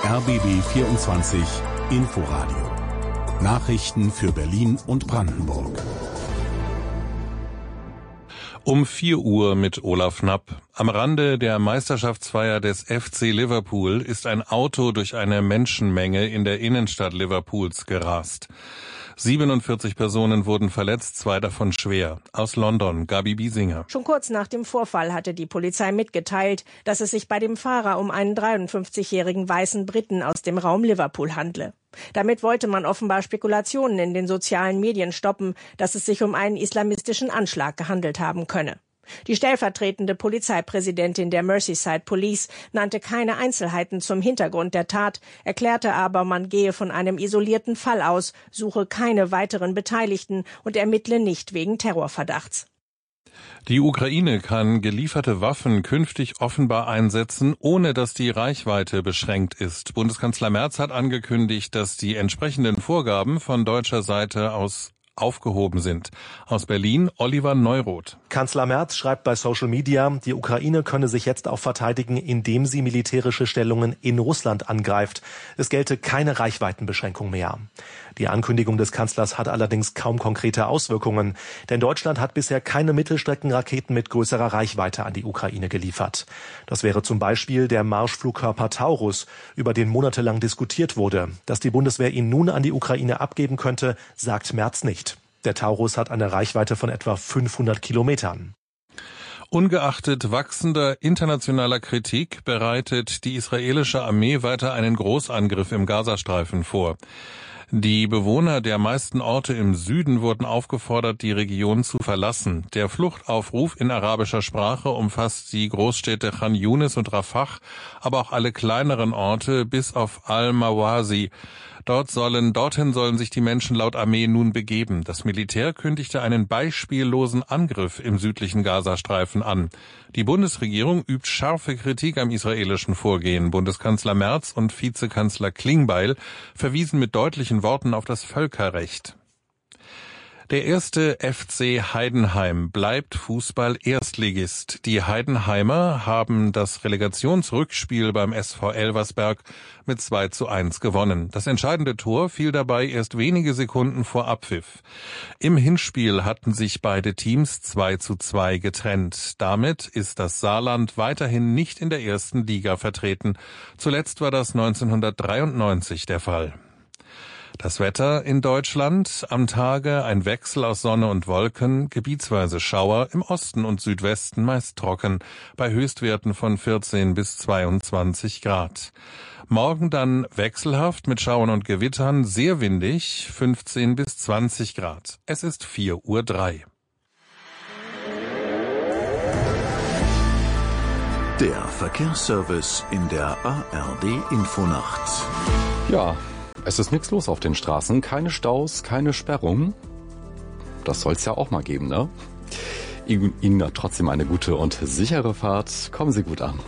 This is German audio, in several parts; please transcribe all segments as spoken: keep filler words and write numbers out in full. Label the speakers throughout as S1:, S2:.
S1: R B B vierundzwanzig Inforadio. Nachrichten für Berlin und Brandenburg.
S2: Um vier Uhr mit Olaf Knapp. Am Rande der Meisterschaftsfeier des F C Liverpool ist ein Auto durch eine Menschenmenge in der Innenstadt Liverpools gerast. siebenundvierzig Personen wurden verletzt, zwei davon schwer. Aus London, Gabi Biesinger.
S3: Schon kurz nach dem Vorfall hatte die Polizei mitgeteilt, dass es sich bei dem Fahrer um einen dreiundfünfzigjährigen weißen Briten aus dem Raum Liverpool handle. Damit wollte man offenbar Spekulationen in den sozialen Medien stoppen, dass es sich um einen islamistischen Anschlag gehandelt haben könne. Die stellvertretende Polizeipräsidentin der Merseyside Police nannte keine Einzelheiten zum Hintergrund der Tat, erklärte aber, man gehe von einem isolierten Fall aus, suche keine weiteren Beteiligten und ermittle nicht wegen Terrorverdachts.
S2: Die Ukraine kann gelieferte Waffen künftig offenbar einsetzen, ohne dass die Reichweite beschränkt ist. Bundeskanzler Merz hat angekündigt, dass die entsprechenden Vorgaben von deutscher Seite aus aufgehoben sind. Aus Berlin, Oliver Neuroth.
S4: Kanzler Merz schreibt bei Social Media, die Ukraine könne sich jetzt auch verteidigen, indem sie militärische Stellungen in Russland angreift. Es gelte keine Reichweitenbeschränkung mehr. Die Ankündigung des Kanzlers hat allerdings kaum konkrete Auswirkungen, denn Deutschland hat bisher keine Mittelstreckenraketen mit größerer Reichweite an die Ukraine geliefert. Das wäre zum Beispiel der Marschflugkörper Taurus, über den monatelang diskutiert wurde. Dass die Bundeswehr ihn nun an die Ukraine abgeben könnte, sagt Merz nicht. Der Taurus hat eine Reichweite von etwa fünfhundert Kilometern.
S2: Ungeachtet wachsender internationaler Kritik bereitet die israelische Armee weiter einen Großangriff im Gazastreifen vor. Die Bewohner der meisten Orte im Süden wurden aufgefordert, die Region zu verlassen. Der Fluchtaufruf in arabischer Sprache umfasst die Großstädte Khan Yunis und Rafah, aber auch alle kleineren Orte bis auf Al-Mawasi. Dort sollen, dorthin sollen sich die Menschen laut Armee nun begeben. Das Militär kündigte einen beispiellosen Angriff im südlichen Gazastreifen an. Die Bundesregierung übt scharfe Kritik am israelischen Vorgehen. Bundeskanzler Merz und Vizekanzler Klingbeil verwiesen mit deutlichen Worten auf das Völkerrecht. Der erste F C Heidenheim bleibt Fußball-Erstligist. Die Heidenheimer haben das Relegationsrückspiel beim S V Elversberg mit zwei zu eins gewonnen. Das entscheidende Tor fiel dabei erst wenige Sekunden vor Abpfiff. Im Hinspiel hatten sich beide Teams zwei zu zwei getrennt. Damit ist das Saarland weiterhin nicht in der ersten Liga vertreten. Zuletzt war das neunzehnhundertdreiundneunzig der Fall. Das Wetter in Deutschland: am Tage ein Wechsel aus Sonne und Wolken, gebietsweise Schauer, im Osten und Südwesten meist trocken, bei Höchstwerten von vierzehn bis zweiundzwanzig Grad. Morgen dann wechselhaft mit Schauern und Gewittern, sehr windig, fünfzehn bis zwanzig Grad. Es ist vier Uhr drei.
S1: Der Verkehrsservice in der A R D Infonacht.
S5: Ja, es ist nichts los auf den Straßen, keine Staus, keine Sperrungen. Das soll es ja auch mal geben, ne? Ihnen trotzdem eine gute und sichere Fahrt. Kommen Sie gut an.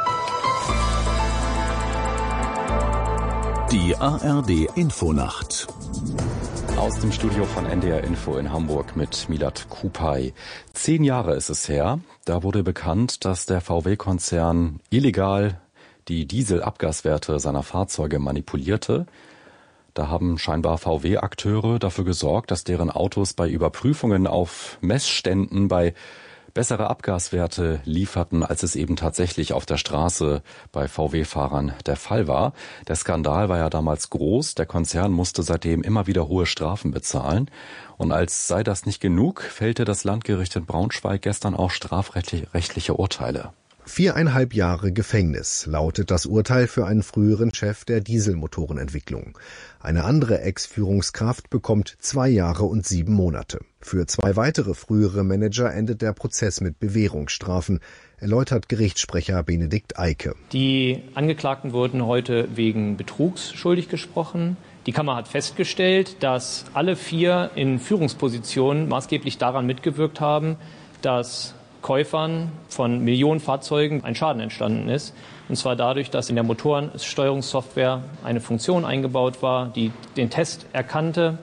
S1: Die A R D Infonacht.
S5: Aus dem Studio von N D R Info in Hamburg mit Milad Kupay. Zehn Jahre ist es her, da wurde bekannt, dass der V W-Konzern illegal die Dieselabgaswerte seiner Fahrzeuge manipulierte. Da haben scheinbar V W-Akteure dafür gesorgt, dass deren Autos bei Überprüfungen auf Messständen bei bessere Abgaswerte lieferten, als es eben tatsächlich auf der Straße bei V W-Fahrern der Fall war. Der Skandal war ja damals groß. Der Konzern musste seitdem immer wieder hohe Strafen bezahlen. Und als sei das nicht genug, fällte das Landgericht in Braunschweig gestern auch strafrechtliche Urteile.
S6: Viereinhalb Jahre Gefängnis lautet das Urteil für einen früheren Chef der Dieselmotorenentwicklung. Eine andere Ex-Führungskraft bekommt zwei Jahre und sieben Monate. Für zwei weitere frühere Manager endet der Prozess mit Bewährungsstrafen, erläutert Gerichtssprecher Benedikt Eike.
S7: Die Angeklagten wurden heute wegen Betrugs schuldig gesprochen. Die Kammer hat festgestellt, dass alle vier in Führungspositionen maßgeblich daran mitgewirkt haben, dass Käufern von Millionen Fahrzeugen ein Schaden entstanden ist. Und zwar dadurch, dass in der Motorensteuerungssoftware eine Funktion eingebaut war, die den Test erkannte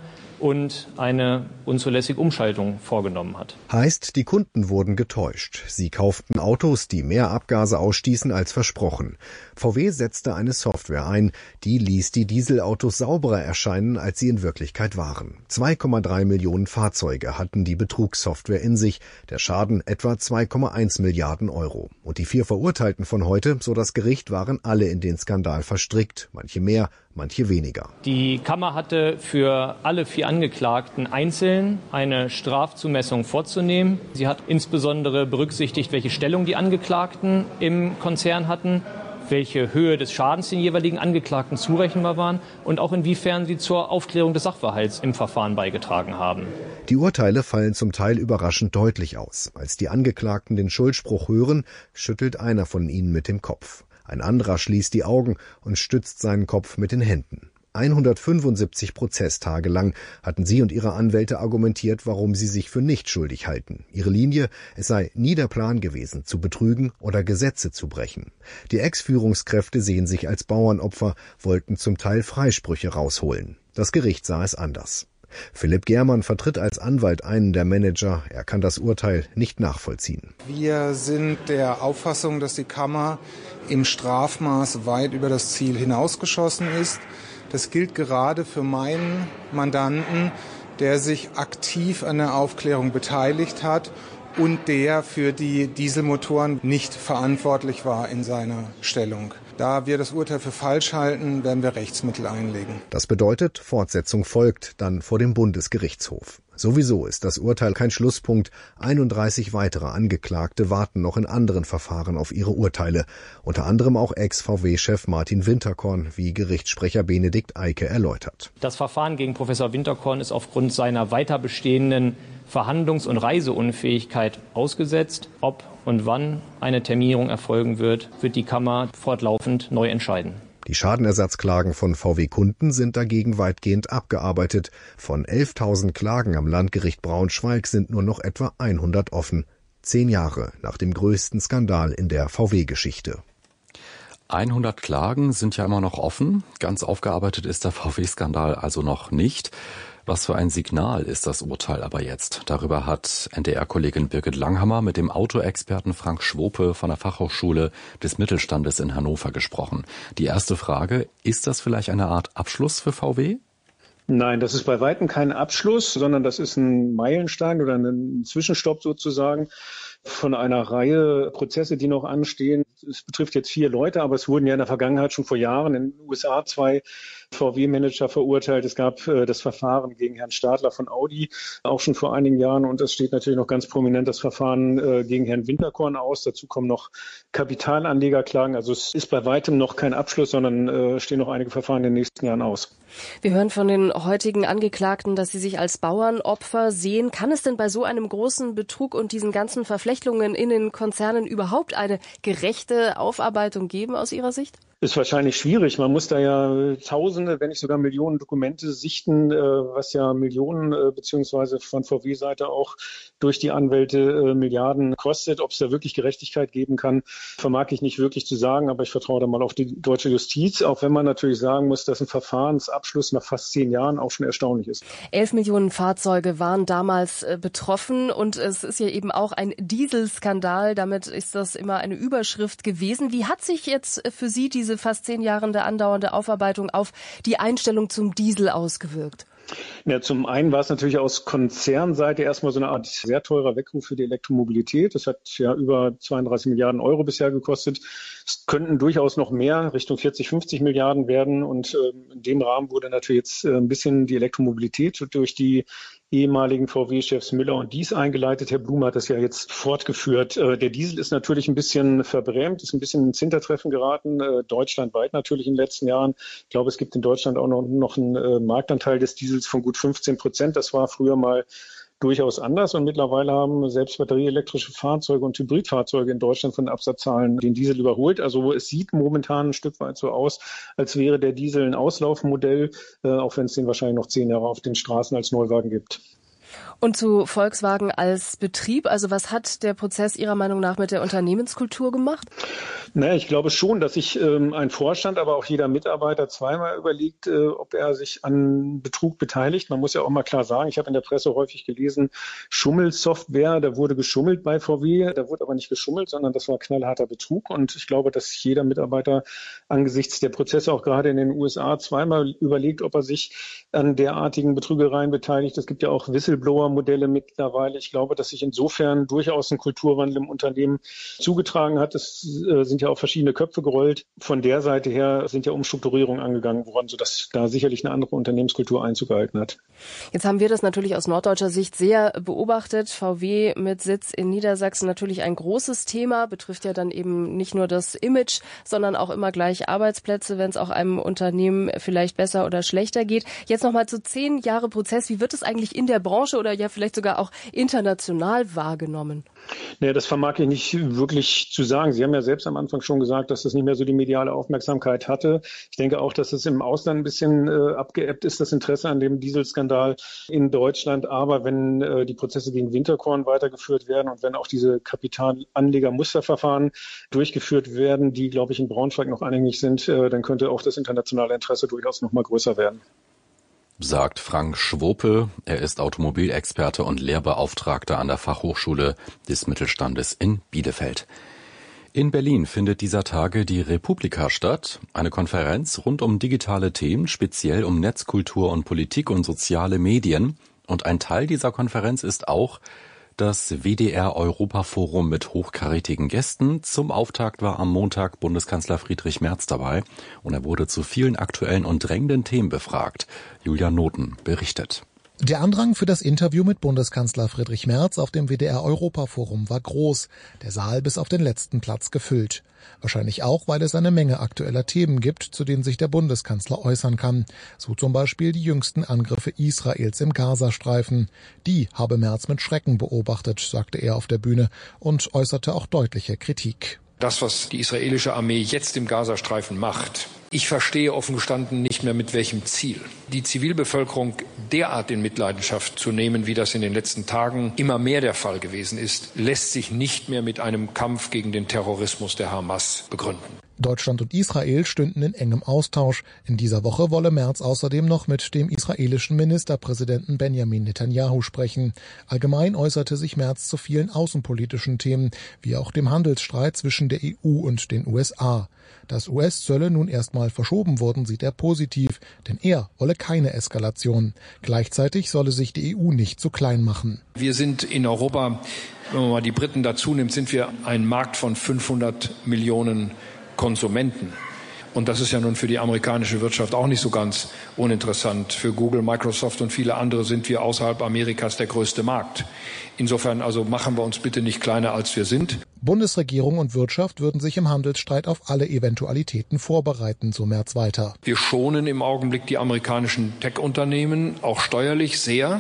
S7: und eine unzulässige Umschaltung vorgenommen hat.
S6: Heißt, die Kunden wurden getäuscht. Sie kauften Autos, die mehr Abgase ausstießen als versprochen. V W setzte eine Software ein, die ließ die Dieselautos sauberer erscheinen, als sie in Wirklichkeit waren. zwei Komma drei Millionen Fahrzeuge hatten die Betrugssoftware in sich, der Schaden etwa zwei Komma eins Milliarden Euro. Und die vier Verurteilten von heute, so das Gericht, waren alle in den Skandal verstrickt, manche mehr, manche weniger.
S7: Die Kammer hatte für alle vier Angeklagten einzeln eine Strafzumessung vorzunehmen. Sie hat insbesondere berücksichtigt, welche Stellung die Angeklagten im Konzern hatten, welche Höhe des Schadens den jeweiligen Angeklagten zurechenbar waren und auch inwiefern sie zur Aufklärung des Sachverhalts im Verfahren beigetragen haben.
S6: Die Urteile fallen zum Teil überraschend deutlich aus. Als die Angeklagten den Schuldspruch hören, schüttelt einer von ihnen mit dem Kopf. Ein anderer schließt die Augen und stützt seinen Kopf mit den Händen. hundertfünfundsiebzig Prozesstage lang hatten sie und ihre Anwälte argumentiert, warum sie sich für nicht schuldig halten. Ihre Linie, es sei nie der Plan gewesen, zu betrügen oder Gesetze zu brechen. Die Ex-Führungskräfte sehen sich als Bauernopfer, wollten zum Teil Freisprüche rausholen. Das Gericht sah es anders. Philipp Germann vertritt als Anwalt einen der Manager. Er kann das Urteil nicht nachvollziehen.
S8: Wir sind der Auffassung, dass die Kammer im Strafmaß weit über das Ziel hinausgeschossen ist. Das gilt gerade für meinen Mandanten, der sich aktiv an der Aufklärung beteiligt hat und der für die Dieselmotoren nicht verantwortlich war in seiner Stellung. Da wir das Urteil für falsch halten, werden wir Rechtsmittel einlegen.
S6: Das bedeutet, Fortsetzung folgt, dann vor dem Bundesgerichtshof. Sowieso ist das Urteil kein Schlusspunkt. einunddreißig weitere Angeklagte warten noch in anderen Verfahren auf ihre Urteile. Unter anderem auch Ex-V W-Chef Martin Winterkorn, wie Gerichtssprecher Benedikt Eike erläutert.
S7: Das Verfahren gegen Professor Winterkorn ist aufgrund seiner weiter bestehenden Verhandlungs- und Reiseunfähigkeit ausgesetzt. Ob und wann eine Terminierung erfolgen wird, wird die Kammer fortlaufend neu entscheiden.
S6: Die Schadenersatzklagen von V W-Kunden sind dagegen weitgehend abgearbeitet. Von elftausend Klagen am Landgericht Braunschweig sind nur noch etwa hundert offen. Zehn Jahre nach dem größten Skandal in der V W-Geschichte.
S5: hundert Klagen sind ja immer noch offen. Ganz aufgearbeitet ist der V W-Skandal also noch nicht. Was für ein Signal ist das Urteil aber jetzt? Darüber hat N D R-Kollegin Birgit Langhammer mit dem Autoexperten Frank Schwope von der Fachhochschule des Mittelstandes in Hannover gesprochen. Die erste Frage, ist das vielleicht eine Art Abschluss für V W?
S9: Nein, das ist bei weitem kein Abschluss, sondern das ist ein Meilenstein oder ein Zwischenstopp sozusagen von einer Reihe Prozesse, die noch anstehen. Es betrifft jetzt vier Leute, aber es wurden ja in der Vergangenheit schon vor Jahren in den U S A zwei V W-Manager verurteilt. Es gab äh, das Verfahren gegen Herrn Stadler von Audi, auch schon vor einigen Jahren. Und es steht natürlich noch ganz prominent das Verfahren äh, gegen Herrn Winterkorn aus. Dazu kommen noch Kapitalanlegerklagen. Also es ist bei weitem noch kein Abschluss, sondern äh, stehen noch einige Verfahren in den nächsten Jahren aus.
S10: Wir hören von den heutigen Angeklagten, dass sie sich als Bauernopfer sehen. Kann es denn bei so einem großen Betrug und diesen ganzen Verflechtlungen in den Konzernen überhaupt eine gerechte Aufarbeitung geben aus Ihrer Sicht?
S9: Ist wahrscheinlich schwierig. Man muss da ja Tausende, wenn nicht sogar Millionen Dokumente sichten, was ja Millionen beziehungsweise von V W-Seite auch durch die Anwälte Milliarden kostet. Ob es da wirklich Gerechtigkeit geben kann, vermag ich nicht wirklich zu sagen. Aber ich vertraue da mal auf die deutsche Justiz, auch wenn man natürlich sagen muss, dass ein Verfahrensabschluss nach fast zehn Jahren auch schon erstaunlich ist.
S10: Elf Millionen Fahrzeuge waren damals betroffen und es ist ja eben auch ein Dieselskandal. Damit ist das immer eine Überschrift gewesen. Wie hat sich jetzt für Sie diese fast zehn Jahre andauernde Aufarbeitung auf die Einstellung zum Diesel ausgewirkt?
S9: Ja, zum einen war es natürlich aus Konzernseite erstmal so eine Art sehr teurer Weckruf für die Elektromobilität. Das hat ja über zweiunddreißig Milliarden Euro bisher gekostet. Es könnten durchaus noch mehr, Richtung vierzig, fünfzig Milliarden werden. Und äh, in dem Rahmen wurde natürlich jetzt äh, ein bisschen die Elektromobilität durch die ehemaligen V W-Chefs Müller und Dies eingeleitet. Herr Blum hat das ja jetzt fortgeführt. Äh, der Diesel ist natürlich ein bisschen verbrämt, ist ein bisschen ins Hintertreffen geraten, äh, deutschlandweit natürlich in den letzten Jahren. Ich glaube, es gibt in Deutschland auch noch, noch einen äh, Marktanteil des Diesels von gut fünfzehn Prozent. Das war früher mal durchaus anders und mittlerweile haben selbst batterieelektrische Fahrzeuge und Hybridfahrzeuge in Deutschland von den Absatzzahlen den Diesel überholt. Also es sieht momentan ein Stück weit so aus, als wäre der Diesel ein Auslaufmodell, äh, auch wenn es den wahrscheinlich noch zehn Jahre auf den Straßen als Neuwagen gibt.
S10: Und zu Volkswagen als Betrieb, also was hat der Prozess Ihrer Meinung nach mit der Unternehmenskultur gemacht?
S9: Naja, ich glaube schon, dass sich ähm, ein Vorstand, aber auch jeder Mitarbeiter zweimal überlegt, äh, ob er sich an Betrug beteiligt. Man muss ja auch mal klar sagen, ich habe in der Presse häufig gelesen, Schummelsoftware, da wurde geschummelt bei V W, da wurde aber nicht geschummelt, sondern das war knallharter Betrug. Und ich glaube, dass jeder Mitarbeiter angesichts der Prozesse auch gerade in den U S A zweimal überlegt, ob er sich an derartigen Betrügereien beteiligt. Es gibt ja auch Whistleblower-Modelle mittlerweile. Ich glaube, dass sich insofern durchaus ein Kulturwandel im Unternehmen zugetragen hat. Es äh, sind ja auch verschiedene Köpfe gerollt. Von der Seite her sind ja Umstrukturierungen angegangen worden, sodass da sicherlich eine andere Unternehmenskultur Einzug gehalten hat.
S10: Jetzt haben wir das natürlich aus norddeutscher Sicht sehr beobachtet. V W mit Sitz in Niedersachsen natürlich ein großes Thema, betrifft ja dann eben nicht nur das Image, sondern auch immer gleich Arbeitsplätze, wenn es auch einem Unternehmen vielleicht besser oder schlechter geht. Jetzt nochmal zu zehn Jahre Prozess. Wie wird es eigentlich in der Branche oder ja vielleicht sogar auch international wahrgenommen?
S9: Nee, das vermag ich nicht wirklich zu sagen. Sie haben ja selbst am Anfang schon gesagt, dass das nicht mehr so die mediale Aufmerksamkeit hatte. Ich denke auch, dass es im Ausland ein bisschen äh, abgeebbt ist, das Interesse an dem Dieselskandal in Deutschland. Aber wenn äh, die Prozesse gegen Winterkorn weitergeführt werden und wenn auch diese Kapitalanleger-Musterverfahren durchgeführt werden, die, glaube ich, in Braunschweig noch anhängig sind, äh, dann könnte auch das internationale Interesse durchaus noch mal größer werden.
S5: Sagt Frank Schwope. Er ist Automobilexperte und Lehrbeauftragter an der Fachhochschule des Mittelstandes in Bielefeld. In Berlin findet dieser Tage die Republika statt, eine Konferenz rund um digitale Themen, speziell um Netzkultur und Politik und soziale Medien. Und ein Teil dieser Konferenz ist auch das W D R-Europa-Forum mit hochkarätigen Gästen. Zum Auftakt war am Montag Bundeskanzler Friedrich Merz dabei und er wurde zu vielen aktuellen und drängenden Themen befragt. Julia Noten berichtet.
S11: Der Andrang für das Interview mit Bundeskanzler Friedrich Merz auf dem W D R-Europa-Forum war groß, der Saal bis auf den letzten Platz gefüllt. Wahrscheinlich auch, weil es eine Menge aktueller Themen gibt, zu denen sich der Bundeskanzler äußern kann. So zum Beispiel die jüngsten Angriffe Israels im Gazastreifen. Die habe Merz mit Schrecken beobachtet, sagte er auf der Bühne und äußerte auch deutliche Kritik.
S12: Das, was die israelische Armee jetzt im Gazastreifen macht, ich verstehe offen gestanden nicht mehr mit welchem Ziel. Die Zivilbevölkerung derart in Mitleidenschaft zu nehmen, wie das in den letzten Tagen immer mehr der Fall gewesen ist, lässt sich nicht mehr mit einem Kampf gegen den Terrorismus der Hamas begründen.
S11: Deutschland und Israel stünden in engem Austausch. In dieser Woche wolle Merz außerdem noch mit dem israelischen Ministerpräsidenten Benjamin Netanyahu sprechen. Allgemein äußerte sich Merz zu vielen außenpolitischen Themen, wie auch dem Handelsstreit zwischen der E U und den U S A. Dass U S-Zölle nun erstmal verschoben wurden, sieht er positiv, denn er wolle keine Eskalation. Gleichzeitig solle sich die E U nicht zu klein machen.
S12: Wir sind in Europa, wenn man mal die Briten dazu nimmt, sind wir ein Markt von fünfhundert Millionen Konsumenten. Und das ist ja nun für die amerikanische Wirtschaft auch nicht so ganz uninteressant. Für Google, Microsoft und viele andere sind wir außerhalb Amerikas der größte Markt. Insofern also machen wir uns bitte nicht kleiner, als wir sind.
S11: Bundesregierung und Wirtschaft würden sich im Handelsstreit auf alle Eventualitäten vorbereiten, so Merz weiter.
S12: Wir schonen im Augenblick die amerikanischen Tech-Unternehmen auch steuerlich sehr.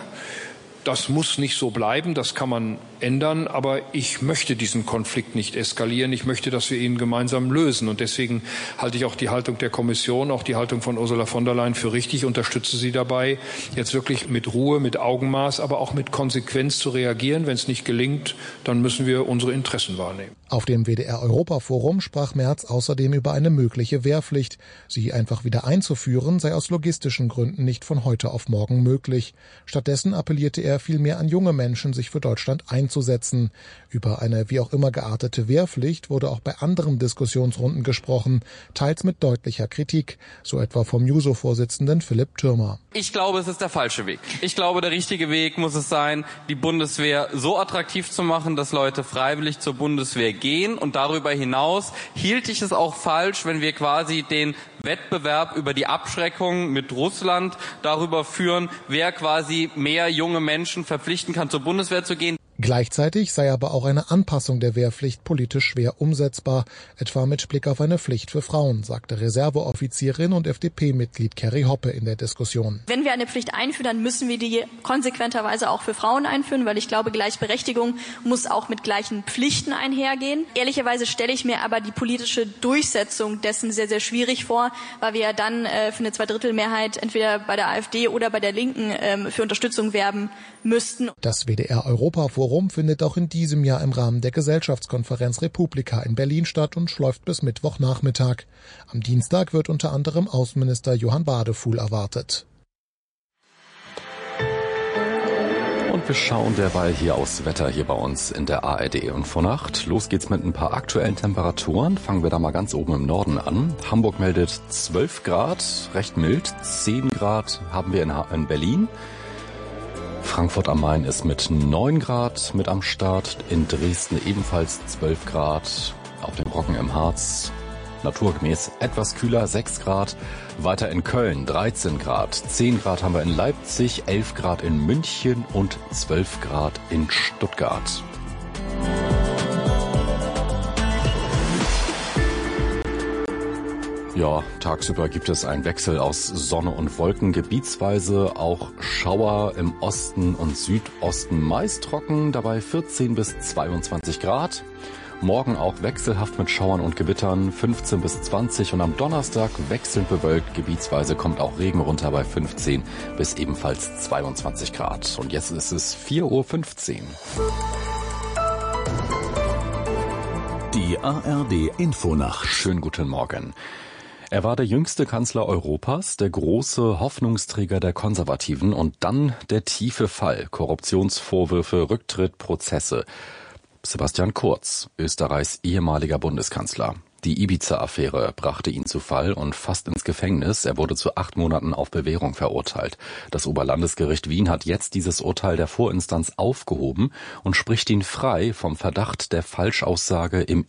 S12: Das muss nicht so bleiben, das kann man ändern, aber ich möchte diesen Konflikt nicht eskalieren. Ich möchte, dass wir ihn gemeinsam lösen. Und deswegen halte ich auch die Haltung der Kommission, auch die Haltung von Ursula von der Leyen für richtig, unterstütze sie dabei, jetzt wirklich mit Ruhe, mit Augenmaß, aber auch mit Konsequenz zu reagieren. Wenn es nicht gelingt, dann müssen wir unsere Interessen wahrnehmen.
S11: Auf dem W D R-Europa-Forum sprach Merz außerdem über eine mögliche Wehrpflicht. Sie einfach wieder einzuführen, sei aus logistischen Gründen nicht von heute auf morgen möglich. Stattdessen appellierte er vielmehr an junge Menschen, sich für Deutschland einzusetzen. Über eine wie auch immer geartete Wehrpflicht wurde auch bei anderen Diskussionsrunden gesprochen, teils mit deutlicher Kritik, so etwa vom Juso-Vorsitzenden Philipp Thürmer.
S13: Ich glaube, es ist der falsche Weg. Ich glaube, der richtige Weg muss es sein, die Bundeswehr so attraktiv zu machen, dass Leute freiwillig zur Bundeswehr gehen. Und darüber hinaus hielt ich es auch falsch, wenn wir quasi den Wettbewerb über die Abschreckung mit Russland darüber führen, wer quasi mehr junge Menschen verpflichten kann, zur Bundeswehr zu gehen.
S11: Gleichzeitig sei aber auch eine Anpassung der Wehrpflicht politisch schwer umsetzbar, etwa mit Blick auf eine Pflicht für Frauen, sagte Reserveoffizierin und F D P-Mitglied Kerry Hoppe in der Diskussion.
S14: Wenn wir eine Pflicht einführen, dann müssen wir die konsequenterweise auch für Frauen einführen, weil ich glaube, Gleichberechtigung muss auch mit gleichen Pflichten einhergehen. Ehrlicherweise stelle ich mir aber die politische Durchsetzung dessen sehr, sehr schwierig vor, weil wir ja dann äh, für eine Zweidrittelmehrheit entweder bei der AfD oder bei der Linken äh, für Unterstützung werben müssten.
S11: Das W D R-Europaforum findet auch in diesem Jahr im Rahmen der Gesellschaftskonferenz Republika in Berlin statt und läuft bis Mittwochnachmittag. Am Dienstag wird unter anderem Außenminister Johann Wadefuhl erwartet.
S5: Und wir schauen derweil hier aufs Wetter hier bei uns in der A R D Infonacht. Los geht's mit ein paar aktuellen Temperaturen. Fangen wir da mal ganz oben im Norden an. Hamburg meldet zwölf Grad, recht mild. zehn Grad haben wir in, in Berlin. Frankfurt am Main ist mit neun Grad mit am Start. In Dresden ebenfalls zwölf Grad. Auf dem Brocken im Harz naturgemäß etwas kühler, sechs Grad. Weiter in Köln dreizehn Grad. zehn Grad haben wir in Leipzig, elf Grad in München und zwölf Grad in Stuttgart. Ja, tagsüber gibt es einen Wechsel aus Sonne und Wolken, gebietsweise auch Schauer im Osten und Südosten, meist trocken, dabei vierzehn bis zweiundzwanzig Grad. Morgen auch wechselhaft mit Schauern und Gewittern, fünfzehn bis zwanzig und am Donnerstag wechselnd bewölkt, gebietsweise kommt auch Regen runter bei fünfzehn bis ebenfalls zweiundzwanzig Grad. Und jetzt ist es vier Uhr fünfzehn.
S1: Die A R D Infonacht.
S5: Schönen guten Morgen. Er war der jüngste Kanzler Europas, der große Hoffnungsträger der Konservativen und dann der tiefe Fall. Korruptionsvorwürfe, Rücktritt, Prozesse. Sebastian Kurz, Österreichs ehemaliger Bundeskanzler. Die Ibiza-Affäre brachte ihn zu Fall und fast ins Gefängnis. Er wurde zu acht Monaten auf Bewährung verurteilt. Das Oberlandesgericht Wien hat jetzt dieses Urteil der Vorinstanz aufgehoben und spricht ihn frei vom Verdacht der Falschaussage im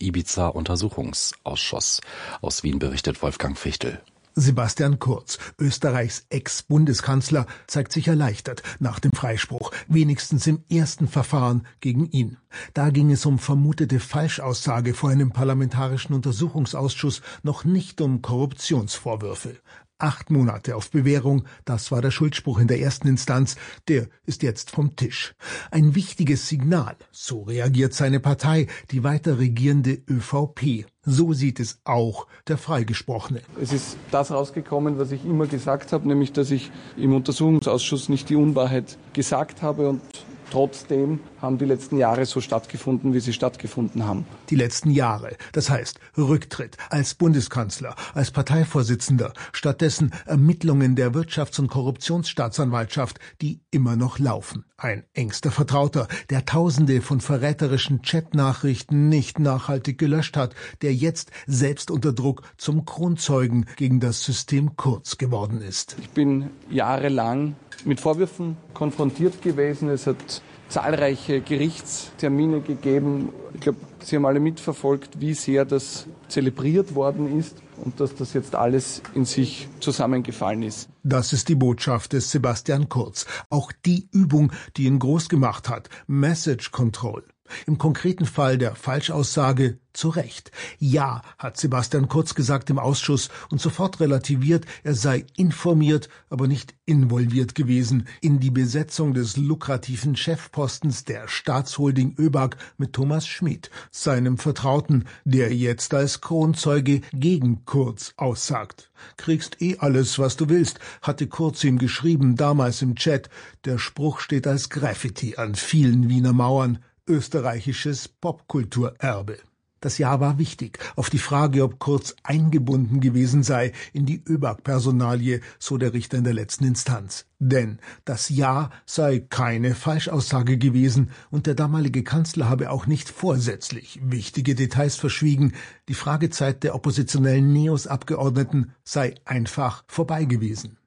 S5: Ibiza-Untersuchungsausschuss. Aus Wien berichtet Wolfgang Fichtel.
S15: Sebastian Kurz, Österreichs Ex-Bundeskanzler, zeigt sich erleichtert nach dem Freispruch, wenigstens im ersten Verfahren gegen ihn. Da ging es um vermutete Falschaussage vor einem parlamentarischen Untersuchungsausschuss, noch nicht um Korruptionsvorwürfe. Acht Monate auf Bewährung, das war der Schuldspruch in der ersten Instanz, der ist jetzt vom Tisch. Ein wichtiges Signal, so reagiert seine Partei, die weiter regierende ÖVP. So sieht es auch der Freigesprochene.
S16: Es ist das rausgekommen, was ich immer gesagt habe, nämlich, dass ich im Untersuchungsausschuss nicht die Unwahrheit gesagt habe und trotzdem haben die letzten Jahre so stattgefunden, wie sie stattgefunden haben.
S15: Die letzten Jahre, das heißt Rücktritt als Bundeskanzler, als Parteivorsitzender, stattdessen Ermittlungen der Wirtschafts- und Korruptionsstaatsanwaltschaft, die immer noch laufen. Ein engster Vertrauter, der Tausende von verräterischen Chatnachrichten nicht nachhaltig gelöscht hat, der jetzt selbst unter Druck zum Kronzeugen gegen das System Kurz geworden ist.
S16: Ich bin jahrelang mit Vorwürfen konfrontiert gewesen. Es hat zahlreiche Gerichtstermine gegeben. Ich glaube, Sie haben alle mitverfolgt, wie sehr das zelebriert worden ist und dass das jetzt alles in sich zusammengefallen ist.
S15: Das ist die Botschaft des Sebastian Kurz. Auch die Übung, die ihn groß gemacht hat. Message Control. Im konkreten Fall der Falschaussage zu Recht. Ja, hat Sebastian Kurz gesagt im Ausschuss und sofort relativiert, er sei informiert, aber nicht involviert gewesen in die Besetzung des lukrativen Chefpostens der Staatsholding ÖBAG mit Thomas Schmid, seinem Vertrauten, der jetzt als Kronzeuge gegen Kurz aussagt. Kriegst eh alles, was du willst, hatte Kurz ihm geschrieben, damals im Chat. Der Spruch steht als Graffiti an vielen Wiener Mauern. Österreichisches Popkulturerbe. Das Ja war wichtig. Auf die Frage, ob Kurz eingebunden gewesen sei in die ÖBAG-Personalie, so der Richter in der letzten Instanz. Denn das Ja sei keine Falschaussage gewesen und der damalige Kanzler habe auch nicht vorsätzlich wichtige Details verschwiegen. Die Fragezeit der oppositionellen Neos-Abgeordneten sei einfach vorbei gewesen.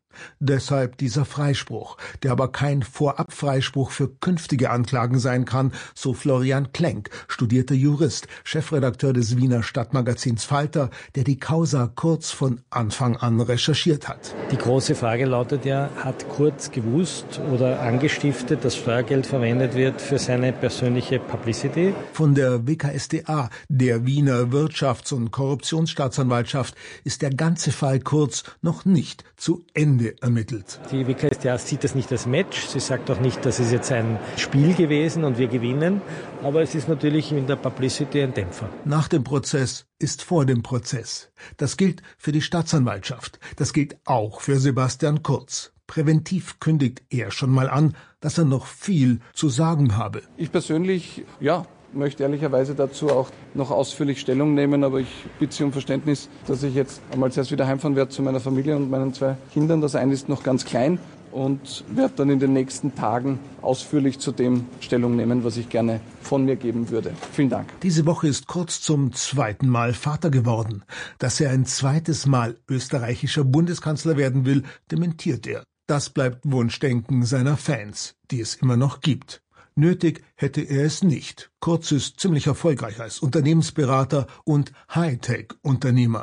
S15: Deshalb dieser Freispruch, der aber kein Vorabfreispruch für künftige Anklagen sein kann, so Florian Klenk, studierter Jurist, Chefredakteur des Wiener Stadtmagazins Falter, der die Causa Kurz von Anfang an recherchiert hat.
S17: Die große Frage lautet ja, hat Kurz gewusst oder angestiftet, dass Steuergeld verwendet wird für seine persönliche Publicity?
S15: Von der W K S d A, der Wiener Wirtschafts- und Korruptionsstaatsanwaltschaft, ist der ganze Fall Kurz noch nicht zu Ende ermittelt.
S17: Die W K S d A sieht das nicht als Match. Sie sagt auch nicht, das ist jetzt ein Spiel gewesen und wir gewinnen. Aber es ist natürlich in der Publicity ein Dämpfer.
S15: Nach dem Prozess ist vor dem Prozess. Das gilt für die Staatsanwaltschaft. Das gilt auch für Sebastian Kurz. Präventiv kündigt er schon mal an, dass er noch viel zu sagen habe.
S16: Ich persönlich, ja, möchte ehrlicherweise dazu auch noch ausführlich Stellung nehmen, aber ich bitte Sie um Verständnis, dass ich jetzt einmal zuerst wieder heimfahren werde zu meiner Familie und meinen zwei Kindern. Das eine ist noch ganz klein und werde dann in den nächsten Tagen ausführlich zu dem Stellung nehmen, was ich gerne von mir geben würde. Vielen Dank.
S15: Diese Woche ist Kurz zum zweiten Mal Vater geworden. Dass er ein zweites Mal österreichischer Bundeskanzler werden will, dementiert er. Das bleibt Wunschdenken seiner Fans, die es immer noch gibt. Nötig hätte er es nicht. Kurz ist ziemlich erfolgreich als Unternehmensberater und Hightech-Unternehmer.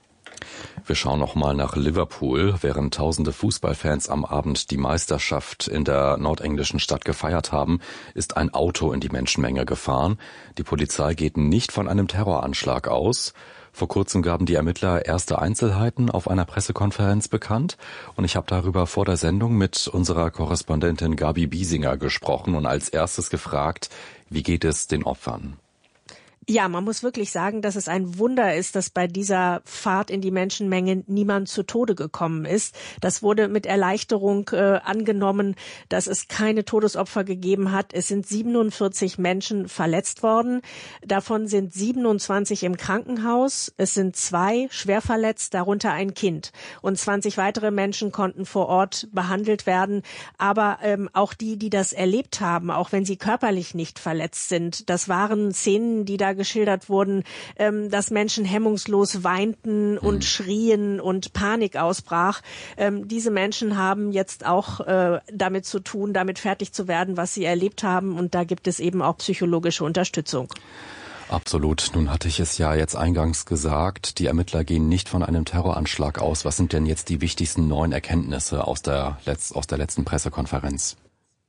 S5: Wir schauen noch mal nach Liverpool. Während tausende Fußballfans am Abend die Meisterschaft in der nordenglischen Stadt gefeiert haben, ist ein Auto in die Menschenmenge gefahren. Die Polizei geht nicht von einem Terroranschlag aus. Vor kurzem gaben die Ermittler erste Einzelheiten auf einer Pressekonferenz bekannt. Und ich habe darüber vor der Sendung mit unserer Korrespondentin Gabi Biesinger gesprochen und als erstes gefragt, wie geht es den Opfern?
S3: Ja, man muss wirklich sagen, dass es ein Wunder ist, dass bei dieser Fahrt in die Menschenmenge niemand zu Tode gekommen ist. Das wurde mit Erleichterung äh, angenommen, dass es keine Todesopfer gegeben hat. Es sind siebenundvierzig Menschen verletzt worden. Davon sind siebenundzwanzig im Krankenhaus. Es sind zwei schwer verletzt, darunter ein Kind. Und zwanzig weitere Menschen konnten vor Ort behandelt werden. Aber ähm, auch die, die das erlebt haben, auch wenn sie körperlich nicht verletzt sind, das waren Szenen, die da geschildert wurden, ähm, dass Menschen hemmungslos weinten und mhm. schrien und Panik ausbrach. Ähm, diese Menschen haben jetzt auch äh, damit zu tun, damit fertig zu werden, was sie erlebt haben. Und da gibt es eben auch psychologische Unterstützung.
S5: Absolut. Nun hatte ich es ja jetzt eingangs gesagt, die Ermittler gehen nicht von einem Terroranschlag aus. Was sind denn jetzt die wichtigsten neuen Erkenntnisse aus der, Letz-, aus der letzten Pressekonferenz?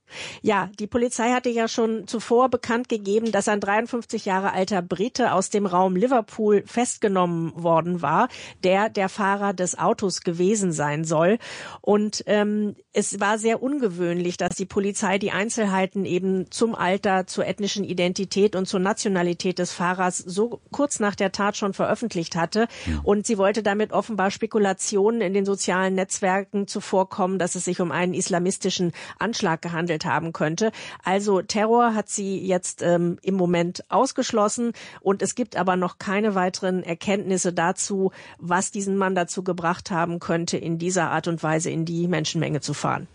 S3: Ja, die Polizei hatte ja schon zuvor bekannt gegeben, dass ein dreiundfünfzig Jahre alter Brite aus dem Raum Liverpool festgenommen worden war, der der Fahrer des Autos gewesen sein soll. Und ähm, es war sehr ungewöhnlich, dass die Polizei die Einzelheiten eben zum Alter, zur ethnischen Identität und zur Nationalität des Fahrers so kurz nach der Tat schon veröffentlicht hatte. Und sie wollte damit offenbar Spekulationen in den sozialen Netzwerken zuvorkommen, dass es sich um einen islamistischen Anschlag gehandelt haben könnte. Also Terror hat sie jetzt ähm, im Moment ausgeschlossen und es gibt aber noch keine weiteren Erkenntnisse dazu, was diesen Mann dazu gebracht haben könnte, in dieser Art und Weise in die Menschenmenge zu fahren.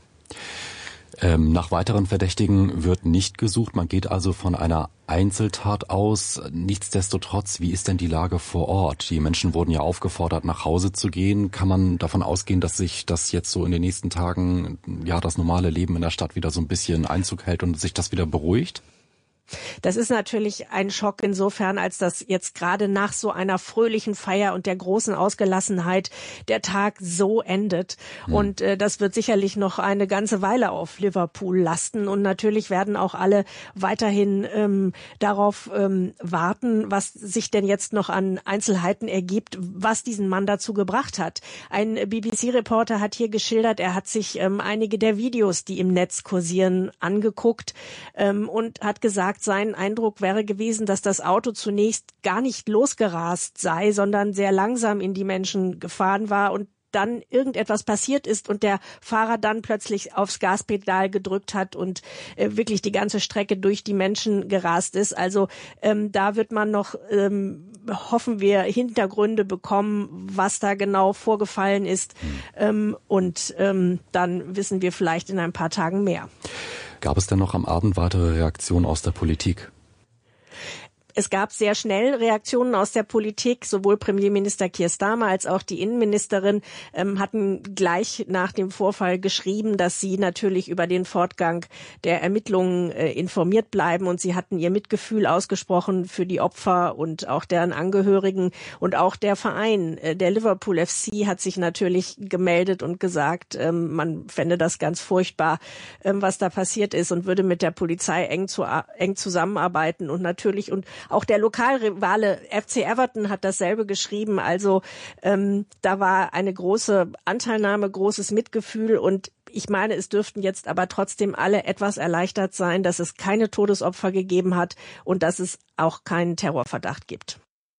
S5: Ähm, nach weiteren Verdächtigen wird nicht gesucht. Man geht also von einer Einzeltat aus. Nichtsdestotrotz, wie ist denn die Lage vor Ort? Die Menschen wurden ja aufgefordert, nach Hause zu gehen. Kann man davon ausgehen, dass sich das jetzt so in den nächsten Tagen, ja, das normale Leben in der Stadt wieder so ein bisschen Einzug hält und sich das wieder beruhigt?
S3: Das ist natürlich ein Schock insofern, als dass jetzt gerade nach so einer fröhlichen Feier und der großen Ausgelassenheit der Tag so endet. Mhm. Und äh, das wird sicherlich noch eine ganze Weile auf Liverpool lasten. Und natürlich werden auch alle weiterhin ähm, darauf ähm, warten, was sich denn jetzt noch an Einzelheiten ergibt, was diesen Mann dazu gebracht hat. Ein B B C-Reporter hat hier geschildert, er hat sich ähm, einige der Videos, die im Netz kursieren, angeguckt ähm, und hat gesagt, sein Eindruck wäre gewesen, dass das Auto zunächst gar nicht losgerast sei, sondern sehr langsam in die Menschen gefahren war und dann irgendetwas passiert ist und der Fahrer dann plötzlich aufs Gaspedal gedrückt hat und äh, wirklich die ganze Strecke durch die Menschen gerast ist. Also ähm, da wird man noch, ähm, hoffen wir, Hintergründe bekommen, was da genau vorgefallen ist. Mhm. Ähm, und ähm, dann wissen wir vielleicht in ein paar Tagen mehr.
S5: Gab es denn noch am Abend weitere Reaktionen aus der Politik?
S3: Es gab sehr schnell Reaktionen aus der Politik. Sowohl Premierminister Keir Starmer als auch die Innenministerin ähm, hatten gleich nach dem Vorfall geschrieben, dass sie natürlich über den Fortgang der Ermittlungen äh, informiert bleiben. Und sie hatten ihr Mitgefühl ausgesprochen für die Opfer und auch deren Angehörigen. Und auch der Verein, äh, der Liverpool F C, hat sich natürlich gemeldet und gesagt, ähm, man fände das ganz furchtbar, ähm, was da passiert ist, und würde mit der Polizei eng, zu, eng zusammenarbeiten. Und natürlich und auch der Lokalrivale F C Everton hat dasselbe geschrieben. Also ähm, da war eine große Anteilnahme, großes Mitgefühl, und ich meine, es dürften jetzt aber trotzdem alle etwas erleichtert sein, dass es keine Todesopfer gegeben hat und dass es auch keinen Terrorverdacht gibt.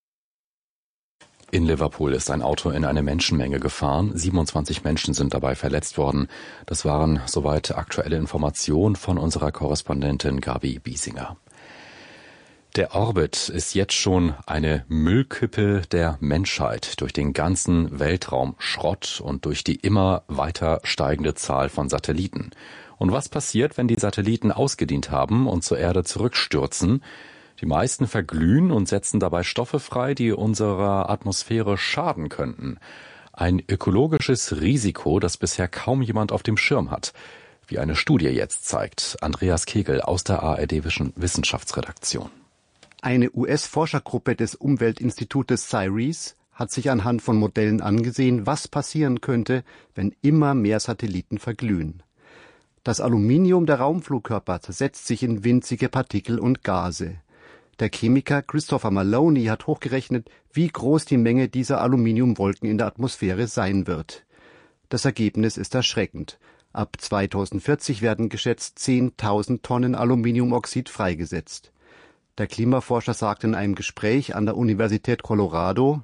S5: In Liverpool ist ein Auto in eine Menschenmenge gefahren. siebenundzwanzig Menschen sind dabei verletzt worden. Das waren soweit aktuelle Informationen von unserer Korrespondentin Gabi Biesinger. Der Orbit ist jetzt schon eine Müllkippe der Menschheit durch den ganzen Weltraumschrott und durch die immer weiter steigende Zahl von Satelliten. Und was passiert, wenn die Satelliten ausgedient haben und zur Erde zurückstürzen? Die meisten verglühen und setzen dabei Stoffe frei, die unserer Atmosphäre schaden könnten. Ein ökologisches Risiko, das bisher kaum jemand auf dem Schirm hat. Wie eine Studie jetzt zeigt. Andreas Kegel aus der A R D-Wissenschaftsredaktion.
S18: Eine U S-Forschergruppe des Umweltinstitutes CIRES hat sich anhand von Modellen angesehen, was passieren könnte, wenn immer mehr Satelliten verglühen. Das Aluminium der Raumflugkörper zersetzt sich in winzige Partikel und Gase. Der Chemiker Christopher Maloney hat hochgerechnet, wie groß die Menge dieser Aluminiumwolken in der Atmosphäre sein wird. Das Ergebnis ist erschreckend. Ab zweitausendvierzig werden geschätzt zehntausend Tonnen Aluminiumoxid freigesetzt. Der Klimaforscher sagte in einem Gespräch an der Universität Colorado,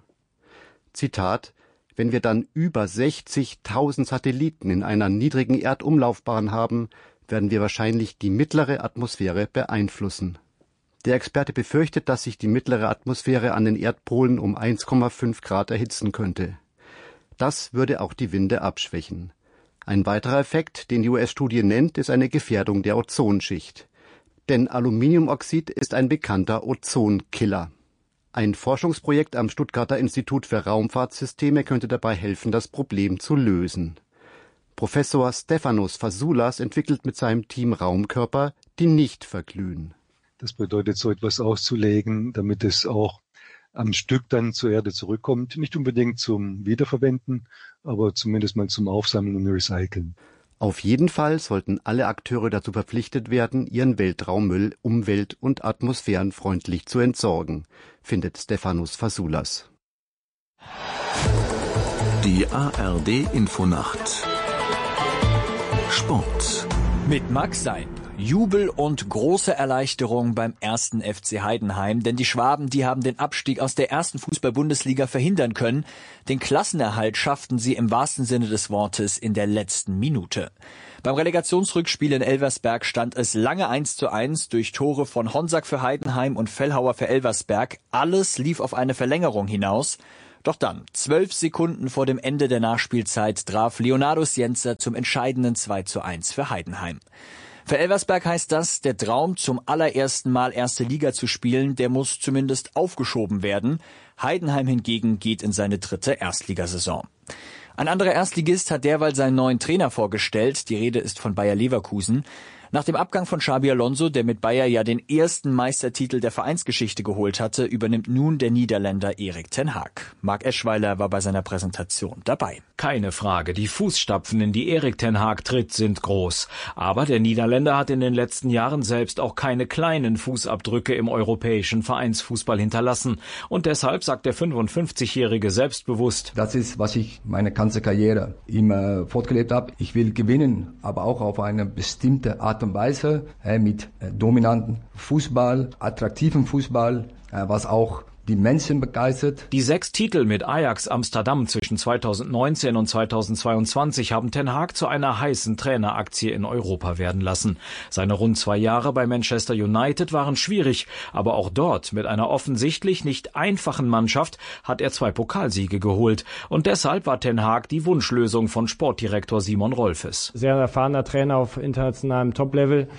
S18: Zitat, wenn wir dann über sechzigtausend Satelliten in einer niedrigen Erdumlaufbahn haben, werden wir wahrscheinlich die mittlere Atmosphäre beeinflussen. Der Experte befürchtet, dass sich die mittlere Atmosphäre an den Erdpolen um eins Komma fünf Grad erhitzen könnte. Das würde auch die Winde abschwächen. Ein weiterer Effekt, den die U S-Studie nennt, ist eine Gefährdung der Ozonschicht. Denn Aluminiumoxid ist ein bekannter Ozonkiller. Ein Forschungsprojekt am Stuttgarter Institut für Raumfahrtsysteme könnte dabei helfen, das Problem zu lösen. Professor Stefanos Fasoulas entwickelt mit seinem Team Raumkörper, die nicht verglühen.
S19: Das bedeutet, so etwas auszulegen, damit es auch am Stück dann zur Erde zurückkommt. Nicht unbedingt zum Wiederverwenden, aber zumindest mal zum Aufsammeln und Recyceln.
S18: Auf jeden Fall sollten alle Akteure dazu verpflichtet werden, ihren Weltraummüll umwelt- und atmosphärenfreundlich zu entsorgen, findet Stefanos Fasoulas.
S1: Die A R D-Infonacht Sport
S20: mit Max Seib. Jubel und große Erleichterung beim ersten F C Heidenheim, denn die Schwaben, die haben den Abstieg aus der ersten Fußball-Bundesliga verhindern können. Den Klassenerhalt schafften sie im wahrsten Sinne des Wortes in der letzten Minute. Beim Relegationsrückspiel in Elversberg stand es lange eins zu eins durch Tore von Honsack für Heidenheim und Fellhauer für Elversberg. Alles lief auf eine Verlängerung hinaus. Doch dann, zwölf Sekunden vor dem Ende der Nachspielzeit, traf Leonardo Scienza zum entscheidenden zwei zu eins für Heidenheim. Für Elversberg heißt das, der Traum, zum allerersten Mal erste Liga zu spielen, der muss zumindest aufgeschoben werden. Heidenheim hingegen geht in seine dritte Erstligasaison. Ein anderer Erstligist hat derweil seinen neuen Trainer vorgestellt. Die Rede ist von Bayer Leverkusen. Nach dem Abgang von Xabi Alonso, der mit Bayer ja den ersten Meistertitel der Vereinsgeschichte geholt hatte, übernimmt nun der Niederländer Erik ten Hag. Marc Eschweiler war bei seiner Präsentation dabei.
S21: Keine Frage, die Fußstapfen, in die Erik ten Hag tritt, sind groß. Aber der Niederländer hat in den letzten Jahren selbst auch keine kleinen Fußabdrücke im europäischen Vereinsfußball hinterlassen. Und deshalb sagt der fünfundfünfzigjährige selbstbewusst:
S22: Das ist, was ich meine ganze Karriere immer fortgelebt habe. Ich will gewinnen, aber auch auf eine bestimmte Art und Weise, mit dominanten Fußball, attraktivem Fußball, was auch die Menschen begeistert.
S21: Die sechs Titel mit Ajax Amsterdam zwischen zweitausendneunzehn und zweitausendzweiundzwanzig haben ten Hag zu einer heißen Traineraktie in Europa werden lassen. Seine rund zwei Jahre bei Manchester United waren schwierig, aber auch dort mit einer offensichtlich nicht einfachen Mannschaft hat er zwei Pokalsiege geholt. Und deshalb war ten Hag die Wunschlösung von Sportdirektor Simon Rolfes.
S23: Sehr erfahrener Trainer auf internationalem Top-Level,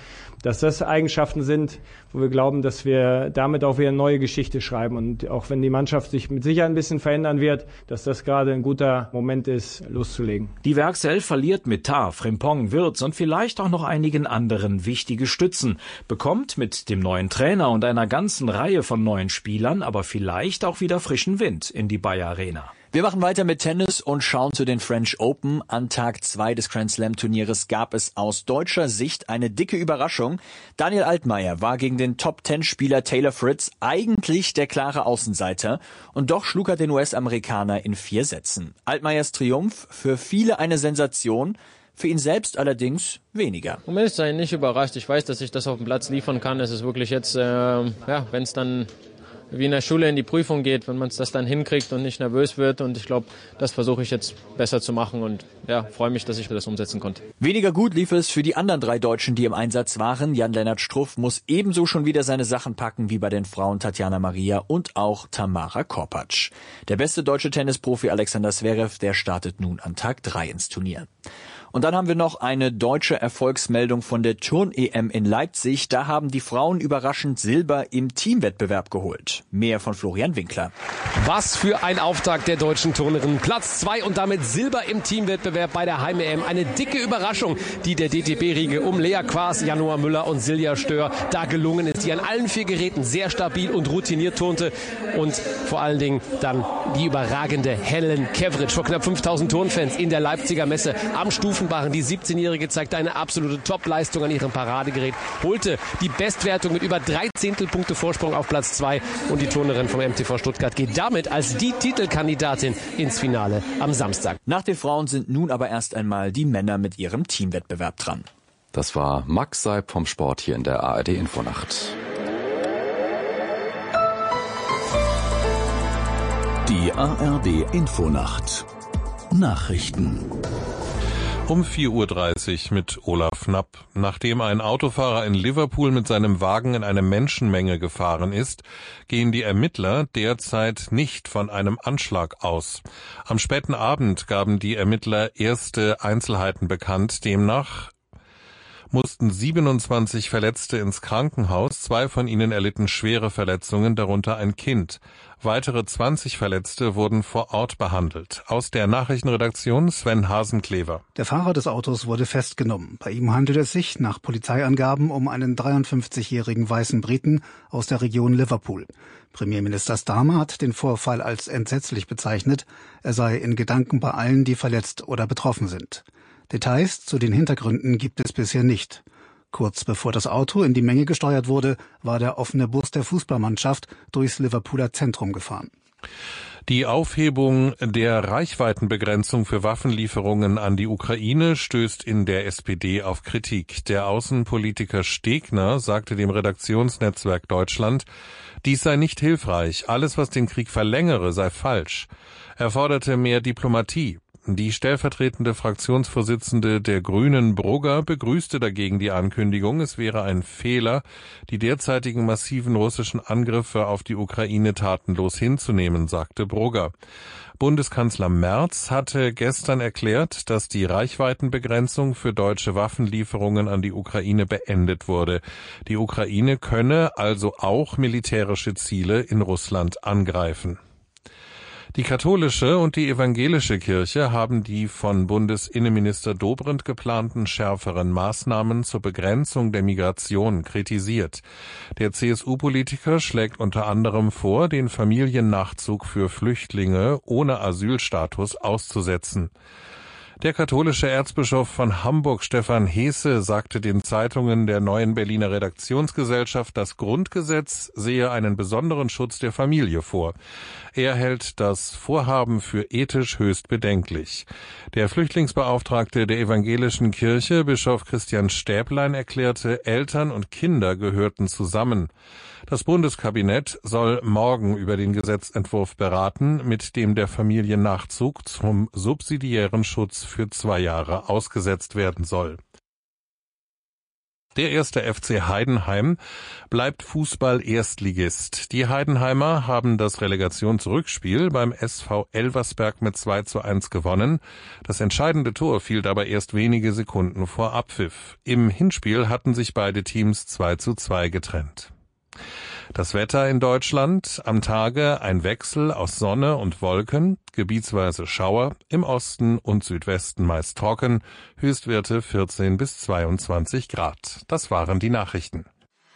S2: dass das Eigenschaften sind, wo wir glauben, dass wir damit auch wieder eine neue Geschichte schreiben. Und auch wenn die Mannschaft sich mit Sicherheit ein bisschen verändern wird, dass das gerade ein guter Moment ist, loszulegen.
S21: Die Werkself verliert mit Tah, Frimpong, Wirtz und vielleicht auch noch einigen anderen wichtige Stützen, bekommt mit dem neuen Trainer und einer ganzen Reihe von neuen Spielern aber vielleicht auch wieder frischen Wind in die Bayer Arena.
S20: Wir machen weiter mit Tennis und schauen zu den French Open. An Tag zwei des Grand Slam Turnieres gab es aus deutscher Sicht eine dicke Überraschung. Daniel Altmaier war gegen den Top-Ten-Spieler Taylor Fritz eigentlich der klare Außenseiter und doch schlug er den U S-Amerikaner in vier Sätzen. Altmaiers Triumph für viele eine Sensation, für ihn selbst allerdings weniger.
S4: Um ehrlich zu sein, nicht überrascht. Ich weiß, dass ich das auf dem Platz liefern kann. Es ist wirklich jetzt, äh, ja, wenn es dann wie in der Schule in die Prüfung geht, wenn man es das dann hinkriegt und nicht nervös wird. Und ich glaube, das versuche ich jetzt besser zu machen und ja, freue mich, dass ich das umsetzen konnte.
S20: Weniger gut lief es für die anderen drei Deutschen, die im Einsatz waren. Jan-Lennart Struff muss ebenso schon wieder seine Sachen packen wie bei den Frauen Tatjana Maria und auch Tamara Korpatsch. Der beste deutsche Tennisprofi Alexander Zverev, der startet nun an Tag drei ins Turnier. Und dann haben wir noch eine deutsche Erfolgsmeldung von der Turn-E M in Leipzig. Da haben die Frauen überraschend Silber im Teamwettbewerb geholt. Mehr von Florian Winkler.
S23: Was für ein Auftakt der deutschen Turnerinnen. Platz zwei und damit Silber im Teamwettbewerb bei der Heim-E M. Eine dicke Überraschung, die der D T B-Riege um Lea Quaas, Januar Müller und Silja Stör da gelungen ist, die an allen vier Geräten sehr stabil und routiniert turnte. Und vor allen Dingen dann die überragende Helen Kevric vor knapp fünftausend Turnfans in der Leipziger Messe am Stufen. Die siebzehnjährige zeigte eine absolute Top-Leistung an ihrem Paradegerät, holte die Bestwertung mit über drei Zehntelpunkte Vorsprung auf Platz zwei und die Turnerin vom M T V Stuttgart geht damit als die Titelkandidatin ins Finale am Samstag.
S20: Nach den Frauen sind nun aber erst einmal die Männer mit ihrem Teamwettbewerb dran.
S5: Das war Max Seib vom Sport hier in der A R D Infonacht.
S1: Die A R D Infonacht. Nachrichten.
S24: Um vier Uhr dreißig mit Olaf Knapp. Nachdem ein Autofahrer in Liverpool mit seinem Wagen in eine Menschenmenge gefahren ist, gehen die Ermittler derzeit nicht von einem Anschlag aus. Am späten Abend gaben die Ermittler erste Einzelheiten bekannt. Demnach mussten siebenundzwanzig Verletzte ins Krankenhaus. Zwei von ihnen erlitten schwere Verletzungen, darunter ein Kind. Weitere zwanzig Verletzte wurden vor Ort behandelt. Aus der Nachrichtenredaktion Sven Hasenklever.
S25: Der Fahrer des Autos wurde festgenommen. Bei ihm handelt es sich nach Polizeiangaben um einen dreiundfünfzigjährigen weißen Briten aus der Region Liverpool. Premierminister Starmer hat den Vorfall als entsetzlich bezeichnet. Er sei in Gedanken bei allen, die verletzt oder betroffen sind. Details zu den Hintergründen gibt es bisher nicht. Kurz bevor das Auto in die Menge gesteuert wurde, war der offene Bus der Fußballmannschaft durchs Liverpooler Zentrum gefahren.
S24: Die Aufhebung der Reichweitenbegrenzung für Waffenlieferungen an die Ukraine stößt in der S P D auf Kritik. Der Außenpolitiker Stegner sagte dem Redaktionsnetzwerk Deutschland, dies sei nicht hilfreich, alles, was den Krieg verlängere, sei falsch. Er forderte mehr Diplomatie. Die stellvertretende Fraktionsvorsitzende der Grünen, Brugger, begrüßte dagegen die Ankündigung, es wäre ein Fehler, die derzeitigen massiven russischen Angriffe auf die Ukraine tatenlos hinzunehmen, sagte Brugger. Bundeskanzler Merz hatte gestern erklärt, dass die Reichweitenbegrenzung für deutsche Waffenlieferungen an die Ukraine beendet wurde. Die Ukraine könne also auch militärische Ziele in Russland angreifen. Die katholische und die evangelische Kirche haben die von Bundesinnenminister Dobrindt geplanten schärferen Maßnahmen zur Begrenzung der Migration kritisiert. Der C S U-Politiker schlägt unter anderem vor, den Familiennachzug für Flüchtlinge ohne Asylstatus auszusetzen. Der katholische Erzbischof von Hamburg, Stefan Heese, sagte den Zeitungen der Neuen Berliner Redaktionsgesellschaft, das Grundgesetz sehe einen besonderen Schutz der Familie vor. Er hält das Vorhaben für ethisch höchst bedenklich. Der Flüchtlingsbeauftragte der evangelischen Kirche, Bischof Christian Stäblein, erklärte, Eltern und Kinder gehörten zusammen. Das Bundeskabinett soll morgen über den Gesetzentwurf beraten, mit dem der Familiennachzug zum subsidiären Schutz für zwei Jahre ausgesetzt werden soll. Der erste F C Heidenheim bleibt Fußball-Erstligist. Die Heidenheimer haben das Relegationsrückspiel beim S V Elversberg mit zwei zu eins gewonnen. Das entscheidende Tor fiel dabei erst wenige Sekunden vor Abpfiff. Im Hinspiel hatten sich beide Teams zwei zu zwei getrennt. Das Wetter in Deutschland: am Tage ein Wechsel aus Sonne und Wolken, gebietsweise Schauer, im Osten und Südwesten meist trocken, Höchstwerte vierzehn bis zweiundzwanzig Grad. Das waren die Nachrichten.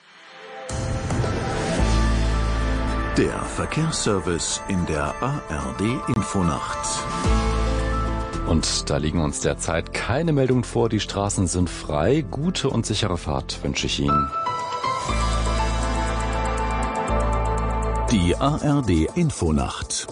S1: Der Verkehrsservice in der A R D-Infonacht.
S5: Und da liegen uns derzeit keine Meldungen vor, die Straßen sind frei. Gute und sichere Fahrt wünsche ich Ihnen.
S1: Die A R D-Infonacht.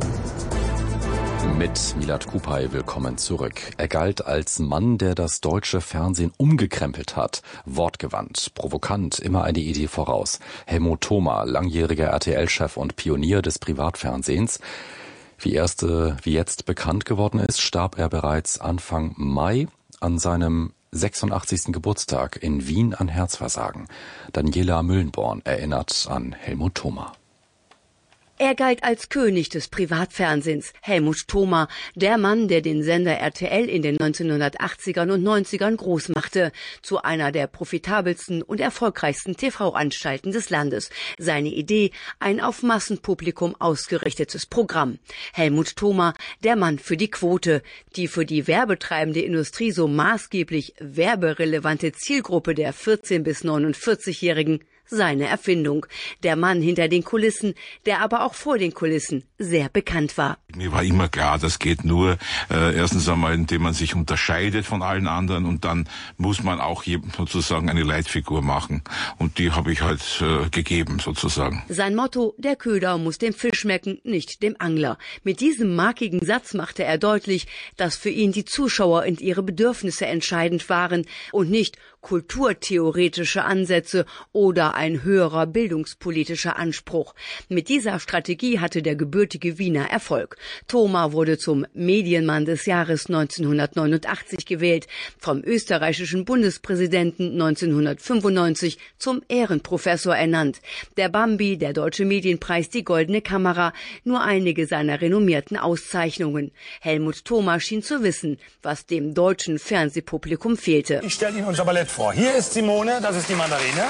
S5: Mit Milad Kupay willkommen zurück. Er galt als Mann, der das deutsche Fernsehen umgekrempelt hat. Wortgewandt, provokant, immer eine Idee voraus. Helmut Thoma, langjähriger R T L-Chef und Pionier des Privatfernsehens. Wie erste, wie jetzt bekannt geworden ist, starb er bereits Anfang Mai an seinem sechsundachtzigsten Geburtstag in Wien an Herzversagen. Daniela Müllenborn erinnert an Helmut Thoma.
S6: Er galt als König des Privatfernsehens, Helmut Thoma, der Mann, der den Sender R T L in den neunzehnhundertachtzigern und neunzigern groß machte, zu einer der profitabelsten und erfolgreichsten T V-Anstalten des Landes. Seine Idee, ein auf Massenpublikum ausgerichtetes Programm. Helmut Thoma, der Mann für die Quote, die für die werbetreibende Industrie so maßgeblich werberelevante Zielgruppe der vierzehn- bis neunundvierzigjährigen, seine Erfindung. Der Mann hinter den Kulissen, der aber auch vor den Kulissen sehr bekannt war.
S7: Mir war immer klar, das geht nur äh, erstens einmal, indem man sich unterscheidet von allen anderen, und dann muss man auch sozusagen eine Leitfigur machen. Und die habe ich halt äh, gegeben sozusagen.
S6: Sein Motto: Der Köder muss dem Fisch schmecken, nicht dem Angler. Mit diesem markigen Satz machte er deutlich, dass für ihn die Zuschauer und ihre Bedürfnisse entscheidend waren und nicht kulturtheoretische Ansätze oder ein höherer bildungspolitischer Anspruch. Mit dieser Strategie hatte der gebürtige Wiener Erfolg. Thoma wurde zum Medienmann des Jahres neunzehnhundertneunundachtzig gewählt, vom österreichischen Bundespräsidenten neunzehnhundertfünfundneunzig zum Ehrenprofessor ernannt. Der Bambi, der Deutsche Medienpreis, die Goldene Kamera, nur einige seiner renommierten Auszeichnungen. Helmut Thoma schien zu wissen, was dem deutschen Fernsehpublikum fehlte.
S8: Ich stelle Ihnen unser Ballett vor. Hier ist Simone, das ist die Mandarine.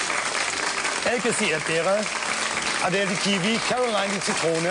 S8: Elke ist die Erdbeere, Adele die Kiwi, Caroline die Zitrone,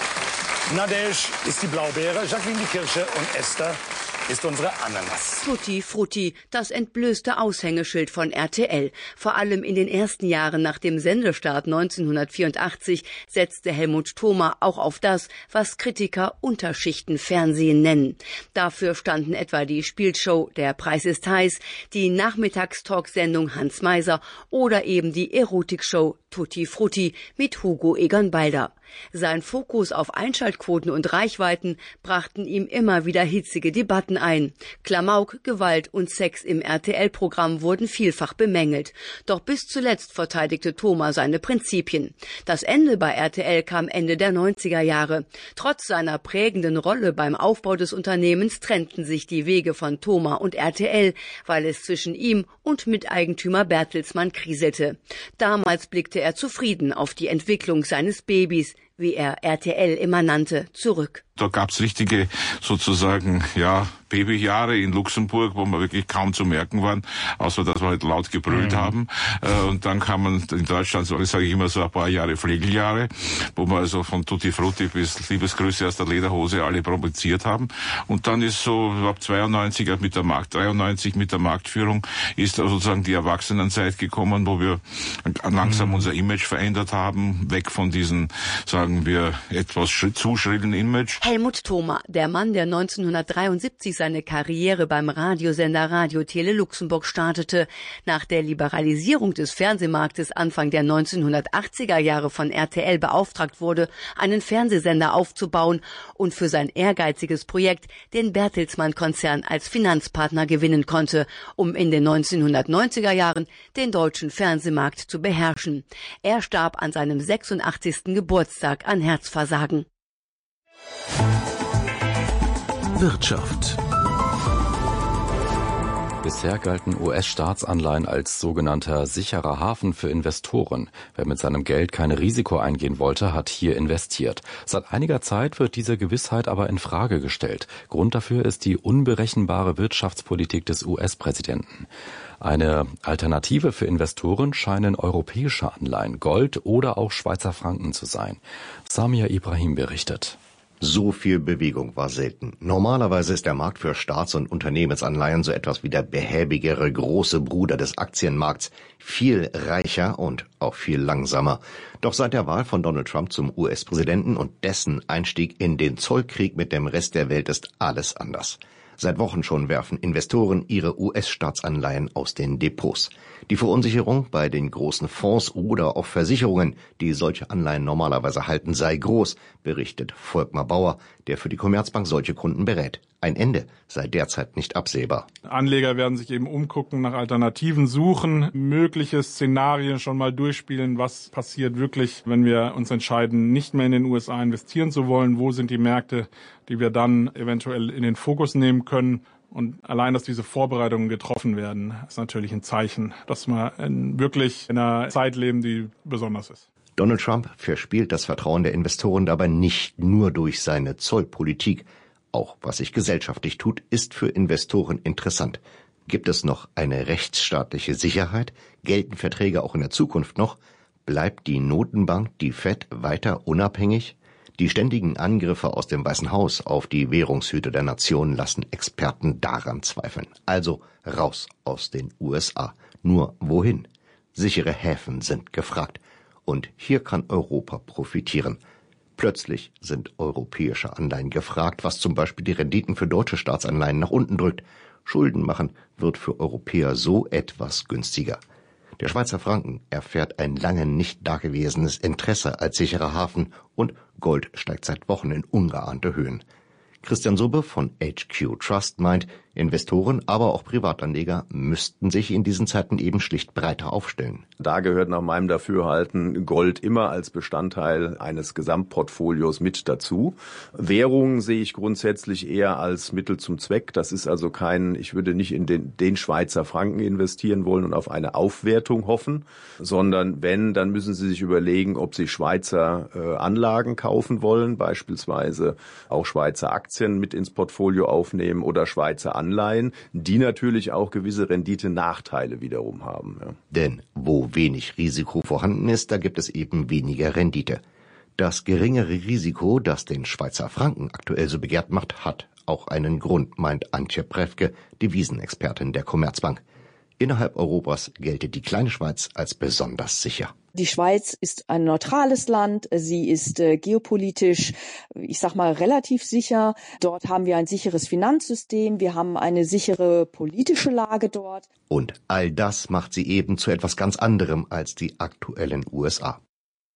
S8: Nadej ist die Blaubeere, Jacqueline die Kirsche und Esther ist unsere Ananas.
S6: Tutti Frutti, das entblößte Aushängeschild von R T L. Vor allem in den ersten Jahren nach dem Sendestart neunzehnhundertvierundachtzig setzte Helmut Thoma auch auf das, was Kritiker Unterschichtenfernsehen nennen. Dafür standen etwa die Spielshow Der Preis ist heiß, die Nachmittagstalksendung Hans Meiser oder eben die Erotikshow Tutti Frutti mit Hugo Egon Balder. Sein Fokus auf Einschaltquoten und Reichweiten brachten ihm immer wieder hitzige Debatten ein. Klamauk, Gewalt und Sex im R T L-Programm wurden vielfach bemängelt. Doch bis zuletzt verteidigte Thoma seine Prinzipien. Das Ende bei R T L kam Ende der neunziger Jahre. Trotz seiner prägenden Rolle beim Aufbau des Unternehmens trennten sich die Wege von Thoma und R T L, weil es zwischen ihm und Miteigentümer Bertelsmann kriselte. Damals blickte er zufrieden auf die Entwicklung seines Babys, wie er R T L immer nannte, zurück.
S7: Da gab's richtige sozusagen, ja, Babyjahre in Luxemburg, wo wir wirklich kaum zu merken waren, außer dass wir halt laut gebrüllt mhm. haben. Äh, und dann kam man in Deutschland, so sage ich immer, so ein paar Jahre Flegeljahre, wo wir also von Tutti Frutti bis Liebesgrüße aus der Lederhose alle provoziert haben. Und dann ist so ab zweiundneunzig mit der Markt, dreiundneunzig mit der Marktführung ist sozusagen die Erwachsenenzeit gekommen, wo wir langsam mhm. unser Image verändert haben, weg von diesen, sagen wir, etwas zu schrillen Image.
S6: Helmut Thoma, der Mann, der neunzehnhundertdreiundsiebzig seine Karriere beim Radiosender Radio Tele Luxemburg startete, nach der Liberalisierung des Fernsehmarktes Anfang der neunzehnhundertachtziger Jahre von R T L beauftragt wurde, einen Fernsehsender aufzubauen und für sein ehrgeiziges Projekt den Bertelsmann-Konzern als Finanzpartner gewinnen konnte, um in den neunzehnhundertneunziger Jahren den deutschen Fernsehmarkt zu beherrschen. Er starb an seinem sechsundachtzigsten Geburtstag an Herzversagen.
S1: Wirtschaft.
S5: Bisher galten U S-Staatsanleihen als sogenannter sicherer Hafen für Investoren. Wer mit seinem Geld kein Risiko eingehen wollte, hat hier investiert. Seit einiger Zeit wird diese Gewissheit aber in Frage gestellt. Grund dafür ist die unberechenbare Wirtschaftspolitik des U S-Präsidenten. Eine Alternative für Investoren scheinen europäische Anleihen, Gold oder auch Schweizer Franken zu sein. Samia Ibrahim berichtet.
S9: So viel Bewegung war selten. Normalerweise ist der Markt für Staats- und Unternehmensanleihen so etwas wie der behäbigere große Bruder des Aktienmarkts, viel reicher und auch viel langsamer. Doch seit der Wahl von Donald Trump zum U S-Präsidenten und dessen Einstieg in den Zollkrieg mit dem Rest der Welt ist alles anders. Seit Wochen schon werfen Investoren ihre U S-Staatsanleihen aus den Depots. Die Verunsicherung bei den großen Fonds oder auch Versicherungen, die solche Anleihen normalerweise halten, sei groß, berichtet Volkmar Bauer, der für die Commerzbank solche Kunden berät. Ein Ende sei derzeit nicht absehbar.
S10: Anleger werden sich eben umgucken, nach Alternativen suchen, mögliche Szenarien schon mal durchspielen, was passiert wirklich, wenn wir uns entscheiden, nicht mehr in den U S A investieren zu wollen, wo sind die Märkte, die wir dann eventuell in den Fokus nehmen können. Und allein, dass diese Vorbereitungen getroffen werden, ist natürlich ein Zeichen, dass wir wirklich in einer Zeit leben, die besonders ist.
S9: Donald Trump verspielt das Vertrauen der Investoren dabei nicht nur durch seine Zollpolitik. Auch was sich gesellschaftlich tut, ist für Investoren interessant. Gibt es noch eine rechtsstaatliche Sicherheit? Gelten Verträge auch in der Zukunft noch? Bleibt die Notenbank, die Fed, weiter unabhängig? Die ständigen Angriffe aus dem Weißen Haus auf die Währungshüter der Nation lassen Experten daran zweifeln. Also raus aus den U S A. Nur wohin? Sichere Häfen sind gefragt. Und hier kann Europa profitieren. Plötzlich sind europäische Anleihen gefragt, was zum Beispiel die Renditen für deutsche Staatsanleihen nach unten drückt. Schulden machen wird für Europäer so etwas günstiger. Der Schweizer Franken erfährt ein lange nicht dagewesenes Interesse als sicherer Hafen und Gold steigt seit Wochen in ungeahnte Höhen. Christian Subbe von H Q Trust meint, Investoren, aber auch Privatanleger müssten sich in diesen Zeiten eben schlicht breiter aufstellen.
S12: Da gehört nach meinem Dafürhalten Gold immer als Bestandteil eines Gesamtportfolios mit dazu. Währungen sehe ich grundsätzlich eher als Mittel zum Zweck. Das ist also kein, ich würde nicht in den, den Schweizer Franken investieren wollen und auf eine Aufwertung hoffen, sondern wenn, dann müssen Sie sich überlegen, ob Sie Schweizer äh, Anlagen kaufen wollen, beispielsweise auch Schweizer Aktien mit ins Portfolio aufnehmen oder Schweizer Anleihen, die natürlich auch gewisse Rendite-Nachteile wiederum haben. Ja.
S9: Denn wo wenig Risiko vorhanden ist, da gibt es eben weniger Rendite. Das geringere Risiko, das den Schweizer Franken aktuell so begehrt macht, hat auch einen Grund, meint Antje Prefke, Devisenexpertin der Commerzbank. Innerhalb Europas gelte die kleine Schweiz als besonders sicher.
S13: Die Schweiz ist ein neutrales Land. Sie ist äh, geopolitisch, ich sag mal, relativ sicher. Dort haben wir ein sicheres Finanzsystem. Wir haben eine sichere politische Lage dort.
S9: Und all das macht sie eben zu etwas ganz anderem als die aktuellen U S A.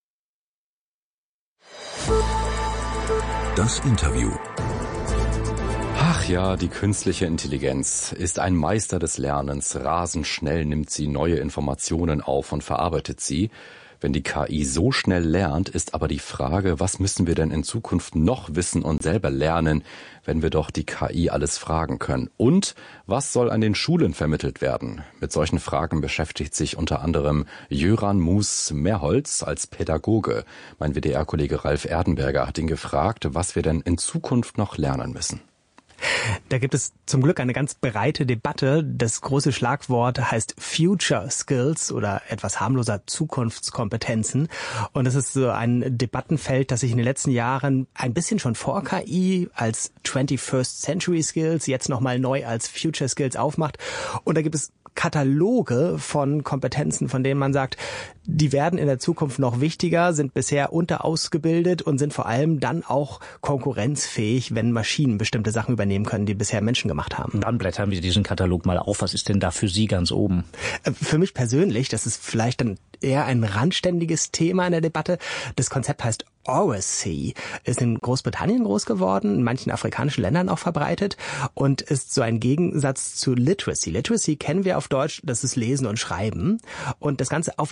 S1: Das Interview.
S5: Ach ja, die künstliche Intelligenz ist ein Meister des Lernens. Rasend schnell nimmt sie neue Informationen auf und verarbeitet sie. Wenn die K I so schnell lernt, ist aber die Frage, was müssen wir denn in Zukunft noch wissen und selber lernen, wenn wir doch die K I alles fragen können? Und was soll an den Schulen vermittelt werden? Mit solchen Fragen beschäftigt sich unter anderem Jöran Mus-Merholz als Pädagoge. Mein W D R-Kollege Ralf Erdenberger hat ihn gefragt, was wir denn in Zukunft noch lernen müssen.
S14: Da gibt es zum Glück eine ganz breite Debatte. Das große Schlagwort heißt Future Skills oder etwas harmloser Zukunftskompetenzen. Und das ist so ein Debattenfeld, das sich in den letzten Jahren ein bisschen schon vor K I als twenty-first Century Skills jetzt nochmal neu als Future Skills aufmacht. Und da gibt es Kataloge von Kompetenzen, von denen man sagt, die werden in der Zukunft noch wichtiger, sind bisher unterausgebildet und sind vor allem dann auch konkurrenzfähig, wenn Maschinen bestimmte Sachen übernehmen können, die bisher Menschen gemacht haben.
S26: Dann blättern wir diesen Katalog mal auf. Was ist denn da für Sie ganz oben?
S14: Für mich persönlich, das ist vielleicht dann eher ein randständiges Thema in der Debatte. Das Konzept heißt Oracy, ist in Großbritannien groß geworden, in manchen afrikanischen Ländern auch verbreitet und ist so ein Gegensatz zu Literacy. Literacy kennen wir auf Deutsch, das ist Lesen und Schreiben. Und das Ganze auf der mündlichen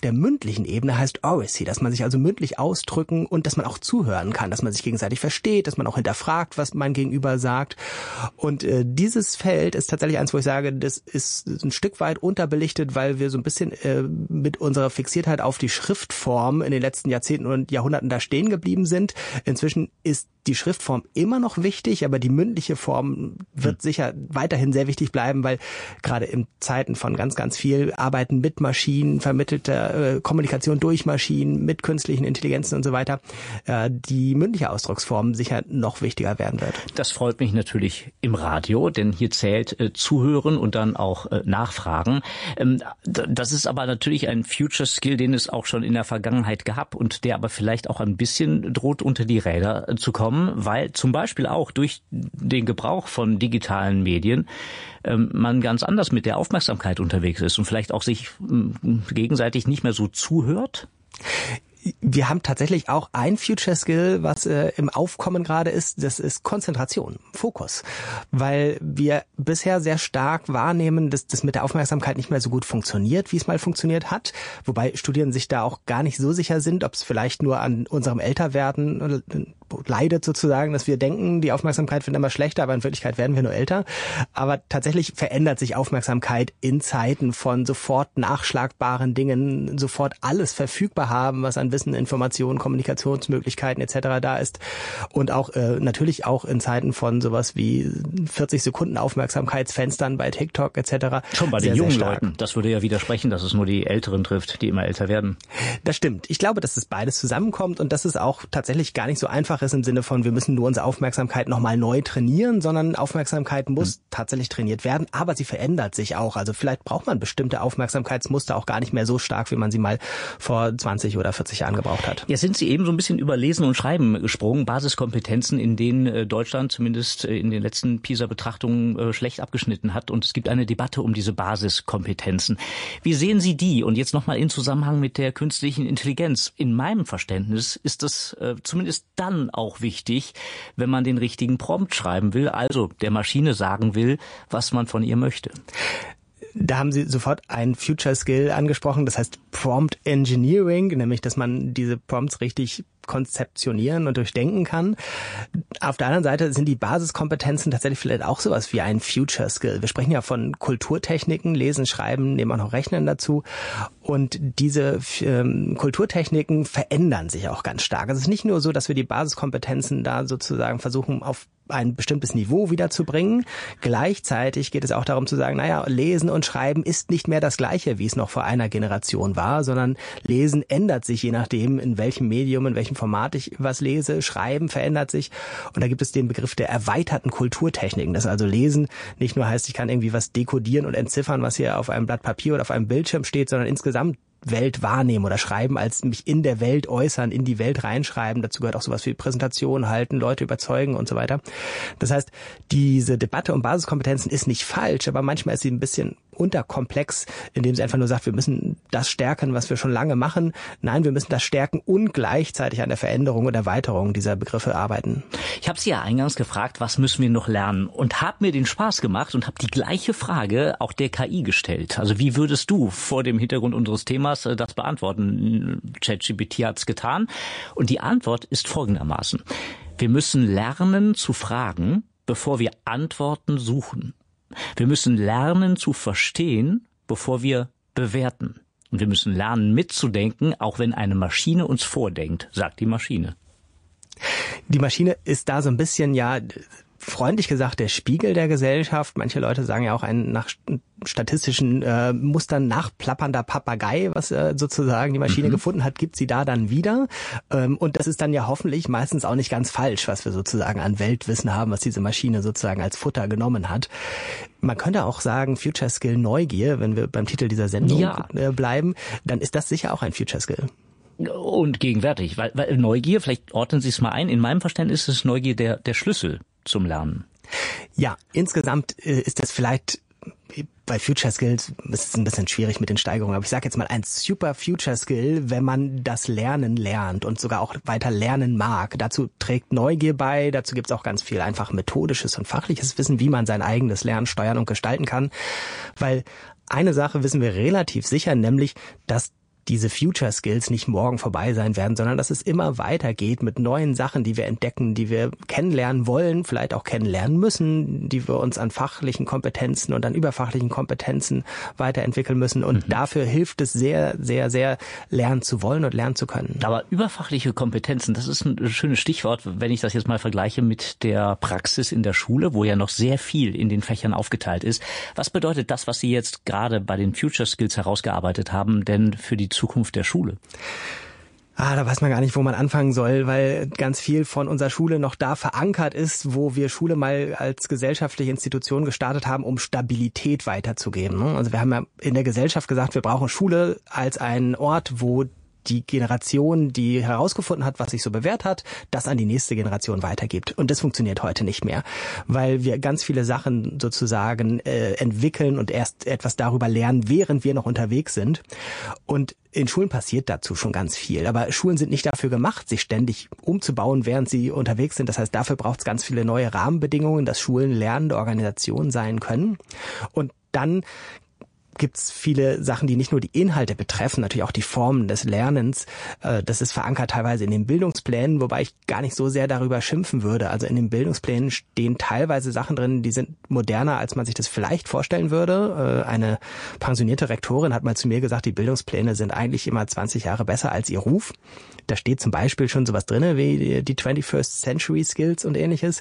S14: mündlichen Ebene heißt Oracy, dass man sich also mündlich ausdrücken und dass man auch zuhören kann, dass man sich gegenseitig versteht, dass man auch hinterfragt, was mein Gegenüber sagt. Und äh, dieses Feld ist tatsächlich eins, wo ich sage, das ist ein Stück weit unterbelichtet, weil wir so ein bisschen äh, mit unserer Fixiertheit auf die Schriftform in den letzten Jahrzehnten und Jahrhunderten da stehen geblieben sind. Inzwischen ist die Schriftform immer noch wichtig, aber die mündliche Form wird sicher weiterhin sehr wichtig bleiben, weil gerade in Zeiten von ganz, ganz viel Arbeiten mit Maschinen, vermittelter äh, Kommunikation durch Maschinen, mit künstlichen Intelligenzen und so weiter, äh, die mündliche Ausdrucksform sicher noch wichtiger werden wird.
S26: Das freut mich natürlich im Radio, denn hier zählt äh, Zuhören und dann auch äh, Nachfragen. Ähm, das ist aber natürlich ein Future Skill, den es auch schon in der Vergangenheit gab und der aber vielleicht auch ein bisschen droht, unter die Räder äh, zu kommen, weil zum Beispiel auch durch den Gebrauch von digitalen Medien ähm, man ganz anders mit der Aufmerksamkeit unterwegs ist und vielleicht auch sich ähm, gegenseitig nicht mehr so zuhört.
S14: Wir haben tatsächlich auch ein Future Skill, was äh, im Aufkommen gerade ist, das ist Konzentration, Fokus. Weil wir bisher sehr stark wahrnehmen, dass das mit der Aufmerksamkeit nicht mehr so gut funktioniert, wie es mal funktioniert hat. Wobei Studierende sich da auch gar nicht so sicher sind, ob es vielleicht nur an unserem Älterwerden leidet sozusagen, dass wir denken, die Aufmerksamkeit wird immer schlechter, aber in Wirklichkeit werden wir nur älter. Aber tatsächlich verändert sich Aufmerksamkeit in Zeiten von sofort nachschlagbaren Dingen, sofort alles verfügbar haben, was an Wissen, Informationen, Kommunikationsmöglichkeiten et cetera da ist. Und auch äh, natürlich auch in Zeiten von sowas wie vierzig Sekunden Aufmerksamkeitsfenstern bei TikTok et cetera.
S26: Schon bei den jungen Leuten. Das würde ja widersprechen, dass es nur die Älteren trifft, die immer älter werden.
S14: Das stimmt. Ich glaube, dass es beides zusammenkommt und dass es auch tatsächlich gar nicht so einfach ist im Sinne von, wir müssen nur unsere Aufmerksamkeit nochmal neu trainieren, sondern Aufmerksamkeit muss hm. tatsächlich trainiert werden, aber sie verändert sich auch. Also vielleicht braucht man bestimmte Aufmerksamkeitsmuster auch gar nicht mehr so stark, wie man sie mal vor zwanzig oder vierzig Jahren gebraucht hat.
S26: Jetzt sind Sie eben so ein bisschen über Lesen und Schreiben gesprungen, Basiskompetenzen, in denen Deutschland zumindest in den letzten PISA-Betrachtungen schlecht abgeschnitten hat. Und es gibt eine Debatte um diese Basiskompetenzen. Wie sehen Sie die? Und jetzt nochmal in Zusammenhang mit der künstlichen Intelligenz. In meinem Verständnis ist das äh, zumindest dann auch wichtig, wenn man den richtigen Prompt schreiben will, also der Maschine sagen will, was man von ihr möchte.
S14: Da haben Sie sofort ein Future Skill angesprochen, das heißt Prompt Engineering, nämlich dass man diese Prompts richtig konzeptionieren und durchdenken kann. Auf der anderen Seite sind die Basiskompetenzen tatsächlich vielleicht auch sowas wie ein Future Skill. Wir sprechen ja von Kulturtechniken, Lesen, Schreiben, nehmen auch noch Rechnen dazu. Und diese ähm, Kulturtechniken verändern sich auch ganz stark. Also es ist nicht nur so, dass wir die Basiskompetenzen da sozusagen versuchen, auf ein bestimmtes Niveau wiederzubringen. Gleichzeitig geht es auch darum zu sagen, naja, Lesen und Schreiben ist nicht mehr das Gleiche, wie es noch vor einer Generation war, sondern Lesen ändert sich je nachdem, in welchem Medium, in welchem Format ich was lese. Schreiben verändert sich. Und da gibt es den Begriff der erweiterten Kulturtechniken. Das also Lesen nicht nur heißt, ich kann irgendwie was dekodieren und entziffern, was hier auf einem Blatt Papier oder auf einem Bildschirm steht, sondern insgesamt Welt wahrnehmen oder schreiben, als mich in der Welt äußern, in die Welt reinschreiben. Dazu gehört auch sowas wie Präsentationen halten, Leute überzeugen und so weiter. Das heißt, diese Debatte um Basiskompetenzen ist nicht falsch, aber manchmal ist sie ein bisschen unterkomplex, indem sie einfach nur sagt, wir müssen das stärken, was wir schon lange machen. Nein, wir müssen das stärken und gleichzeitig an der Veränderung und Erweiterung dieser Begriffe arbeiten.
S26: Ich habe Sie ja eingangs gefragt, was müssen wir noch lernen? Und habe mir den Spaß gemacht und habe die gleiche Frage auch der K I gestellt. Also wie würdest du vor dem Hintergrund unseres Themas das beantworten? ChatGPT hat's getan. Und die Antwort ist folgendermaßen. Wir müssen lernen zu fragen, bevor wir Antworten suchen. Wir müssen lernen zu verstehen, bevor wir bewerten. Und wir müssen lernen mitzudenken, auch wenn eine Maschine uns vordenkt, sagt die Maschine.
S14: Die Maschine ist da so ein bisschen, ja, freundlich gesagt, der Spiegel der Gesellschaft. Manche Leute sagen ja auch ein nach statistischen äh, Mustern nachplappernder Papagei, was äh, sozusagen die Maschine mhm. gefunden hat, gibt sie da dann wieder. Ähm, und das ist dann ja hoffentlich meistens auch nicht ganz falsch, was wir sozusagen an Weltwissen haben, was diese Maschine sozusagen als Futter genommen hat. Man könnte auch sagen, Future Skill Neugier, wenn wir beim Titel dieser Sendung ja. äh, bleiben, dann ist das sicher auch ein Future Skill.
S26: Und gegenwärtig, weil, weil Neugier, vielleicht ordnen Sie es mal ein, in meinem Verständnis ist Neugier der, der Schlüssel zum Lernen.
S14: Ja, insgesamt äh, ist das vielleicht bei Future Skills ist es ein bisschen schwierig mit den Steigerungen, aber ich sage jetzt mal ein super Future Skill, wenn man das Lernen lernt und sogar auch weiter lernen mag. Dazu trägt Neugier bei, dazu gibt's auch ganz viel einfach methodisches und fachliches Wissen, wie man sein eigenes Lernen steuern und gestalten kann, weil eine Sache wissen wir relativ sicher, nämlich, dass diese Future Skills nicht morgen vorbei sein werden, sondern dass es immer weitergeht mit neuen Sachen, die wir entdecken, die wir kennenlernen wollen, vielleicht auch kennenlernen müssen, die wir uns an fachlichen Kompetenzen und an überfachlichen Kompetenzen weiterentwickeln müssen. Und mhm. dafür hilft es sehr, sehr, sehr, lernen zu wollen und lernen zu können.
S26: Aber überfachliche Kompetenzen, das ist ein schönes Stichwort, wenn ich das jetzt mal vergleiche mit der Praxis in der Schule, wo ja noch sehr viel in den Fächern aufgeteilt ist. Was bedeutet das, was Sie jetzt gerade bei den Future Skills herausgearbeitet haben, denn für die Zukunft der Schule?
S14: Ah, da weiß man gar nicht, wo man anfangen soll, weil ganz viel von unserer Schule noch da verankert ist, wo wir Schule mal als gesellschaftliche Institution gestartet haben, um Stabilität weiterzugeben. Also wir haben ja in der Gesellschaft gesagt, wir brauchen Schule als einen Ort, wo die Generation, die herausgefunden hat, was sich so bewährt hat, das an die nächste Generation weitergibt. Und das funktioniert heute nicht mehr, weil wir ganz viele Sachen sozusagen äh, entwickeln und erst etwas darüber lernen, während wir noch unterwegs sind. Und in Schulen passiert dazu schon ganz viel. Aber Schulen sind nicht dafür gemacht, sich ständig umzubauen, während sie unterwegs sind. Das heißt, dafür braucht es ganz viele neue Rahmenbedingungen, dass Schulen lernende Organisationen sein können. Und dann gibt's viele Sachen, die nicht nur die Inhalte betreffen, natürlich auch die Formen des Lernens. Das ist verankert teilweise in den Bildungsplänen, wobei ich gar nicht so sehr darüber schimpfen würde. Also in den Bildungsplänen stehen teilweise Sachen drin, die sind moderner, als man sich das vielleicht vorstellen würde. Eine pensionierte Rektorin hat mal zu mir gesagt, die Bildungspläne sind eigentlich immer zwanzig Jahre besser als ihr Ruf. Da steht zum Beispiel schon sowas drin wie die twenty-first Century Skills und ähnliches.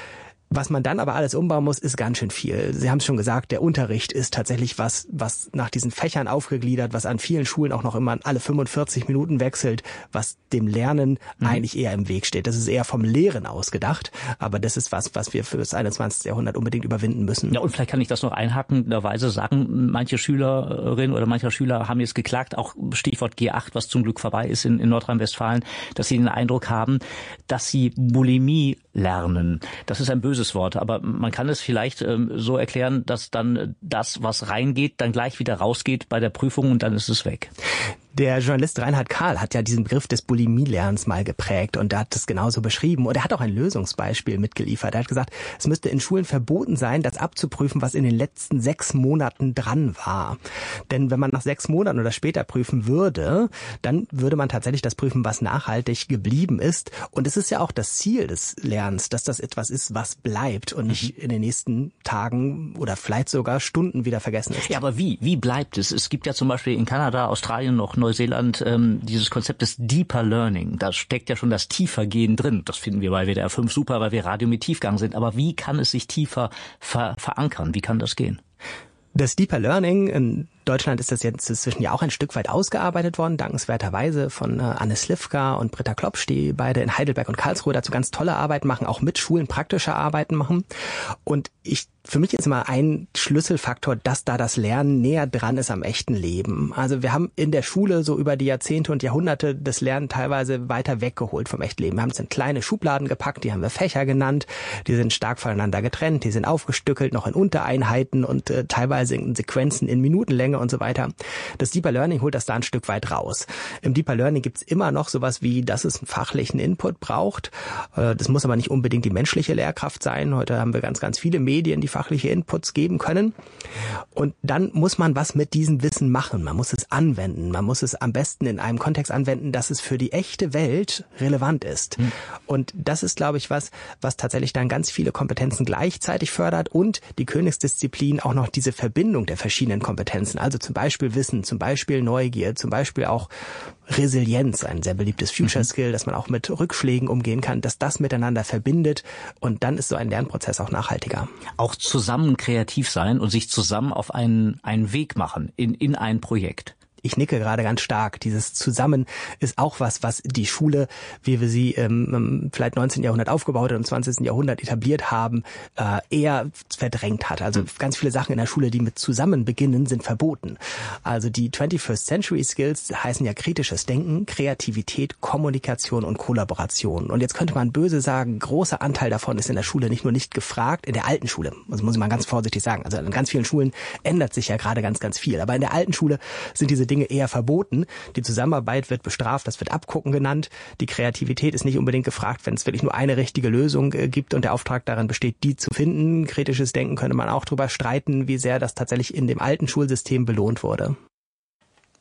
S14: Was man dann aber alles umbauen muss, ist ganz schön viel. Sie haben es schon gesagt, der Unterricht ist tatsächlich was, was nach diesen Fächern aufgegliedert, was an vielen Schulen auch noch immer alle fünfundvierzig Minuten wechselt, was dem Lernen mhm. eigentlich eher im Weg steht. Das ist eher vom Lehren ausgedacht, aber das ist was, was wir für das einundzwanzigste Jahrhundert unbedingt überwinden müssen.
S26: Ja, und vielleicht kann ich das noch einhakenderweise sagen, manche Schülerinnen oder mancher Schüler haben jetzt geklagt, auch Stichwort G acht, was zum Glück vorbei ist in, in Nordrhein-Westfalen, dass sie den Eindruck haben, dass sie Bulimie lernen. Das ist ein böses Wort, aber man kann es vielleicht ähm, so erklären, dass dann das, was reingeht, dann gleich wieder rausgeht bei der Prüfung und dann ist es weg.
S14: Der Journalist Reinhard Kahl hat ja diesen Begriff des Bulimie-Lernens mal geprägt und er hat das genauso beschrieben. Und er hat auch ein Lösungsbeispiel mitgeliefert. Er hat gesagt, es müsste in Schulen verboten sein, das abzuprüfen, was in den letzten sechs Monaten dran war. Denn wenn man nach sechs Monaten oder später prüfen würde, dann würde man tatsächlich das prüfen, was nachhaltig geblieben ist. Und es ist ja auch das Ziel des Lernens, dass das etwas ist, was bleibt und nicht in den nächsten Tagen oder vielleicht sogar Stunden wieder vergessen ist.
S26: Ja, aber wie? Wie bleibt es? Es gibt ja zum Beispiel in Kanada, Australien noch Neuseeland ähm, dieses Konzept des Deeper Learning. Da steckt ja schon das Tiefergehen drin. Das finden wir bei W D R fünf super, weil wir Radio mit Tiefgang sind. Aber wie kann es sich tiefer ver- verankern? Wie kann das gehen?
S14: Das Deeper Learning, in Deutschland ist das jetzt inzwischen ja auch ein Stück weit ausgearbeitet worden, dankenswerterweise von äh, Anne Slivka und Britta Klopsch, die beide in Heidelberg und Karlsruhe dazu ganz tolle Arbeit machen, auch mit Schulen praktische Arbeiten machen. Und ich für mich ist immer ein Schlüsselfaktor, dass da das Lernen näher dran ist am echten Leben. Also wir haben in der Schule so über die Jahrzehnte und Jahrhunderte das Lernen teilweise weiter weggeholt vom echten Leben. Wir haben es in kleine Schubladen gepackt, die haben wir Fächer genannt, die sind stark voneinander getrennt, die sind aufgestückelt, noch in Untereinheiten und äh, teilweise in Sequenzen in Minutenlänge und so weiter. Das Deeper Learning holt das da ein Stück weit raus. Im Deeper Learning gibt's immer noch sowas wie, dass es einen fachlichen Input braucht. Äh, das muss aber nicht unbedingt die menschliche Lehrkraft sein. Heute haben wir ganz, ganz viele Medien, die fachliche Inputs geben können. Und dann muss man was mit diesem Wissen machen. Man muss es anwenden. Man muss es am besten in einem Kontext anwenden, dass es für die echte Welt relevant ist. Mhm. Und das ist, glaube ich, was, was tatsächlich dann ganz viele Kompetenzen gleichzeitig fördert und die Königsdisziplin auch noch diese Verbindung der verschiedenen Kompetenzen. Also zum Beispiel Wissen, zum Beispiel Neugier, zum Beispiel auch Resilienz, ein sehr beliebtes Future Skill, dass man auch mit Rückschlägen umgehen kann, dass das miteinander verbindet und dann ist so ein Lernprozess auch nachhaltiger.
S26: Auch zusammen kreativ sein und sich zusammen auf einen, einen Weg machen in, in ein Projekt.
S14: Ich nicke gerade ganz stark. Dieses Zusammen ist auch was, was die Schule, wie wir sie ähm, vielleicht neunzehnten Jahrhundert aufgebaut und im zwanzigsten Jahrhundert etabliert haben, äh, eher verdrängt hat. Also ganz viele Sachen in der Schule, die mit Zusammen beginnen, sind verboten. Also die twenty-first Century Skills heißen ja kritisches Denken, Kreativität, Kommunikation und Kollaboration. Und jetzt könnte man böse sagen, großer Anteil davon ist in der Schule nicht nur nicht gefragt, in der alten Schule, das muss ich mal ganz vorsichtig sagen, also in ganz vielen Schulen ändert sich ja gerade ganz, ganz viel. Aber in der alten Schule sind diese Dinge eher verboten. Die Zusammenarbeit wird bestraft, das wird Abgucken genannt. Die Kreativität ist nicht unbedingt gefragt, wenn es wirklich nur eine richtige Lösung äh, gibt und der Auftrag darin besteht, die zu finden. Kritisches Denken könnte man auch drüber streiten, wie sehr das tatsächlich in dem alten Schulsystem belohnt wurde.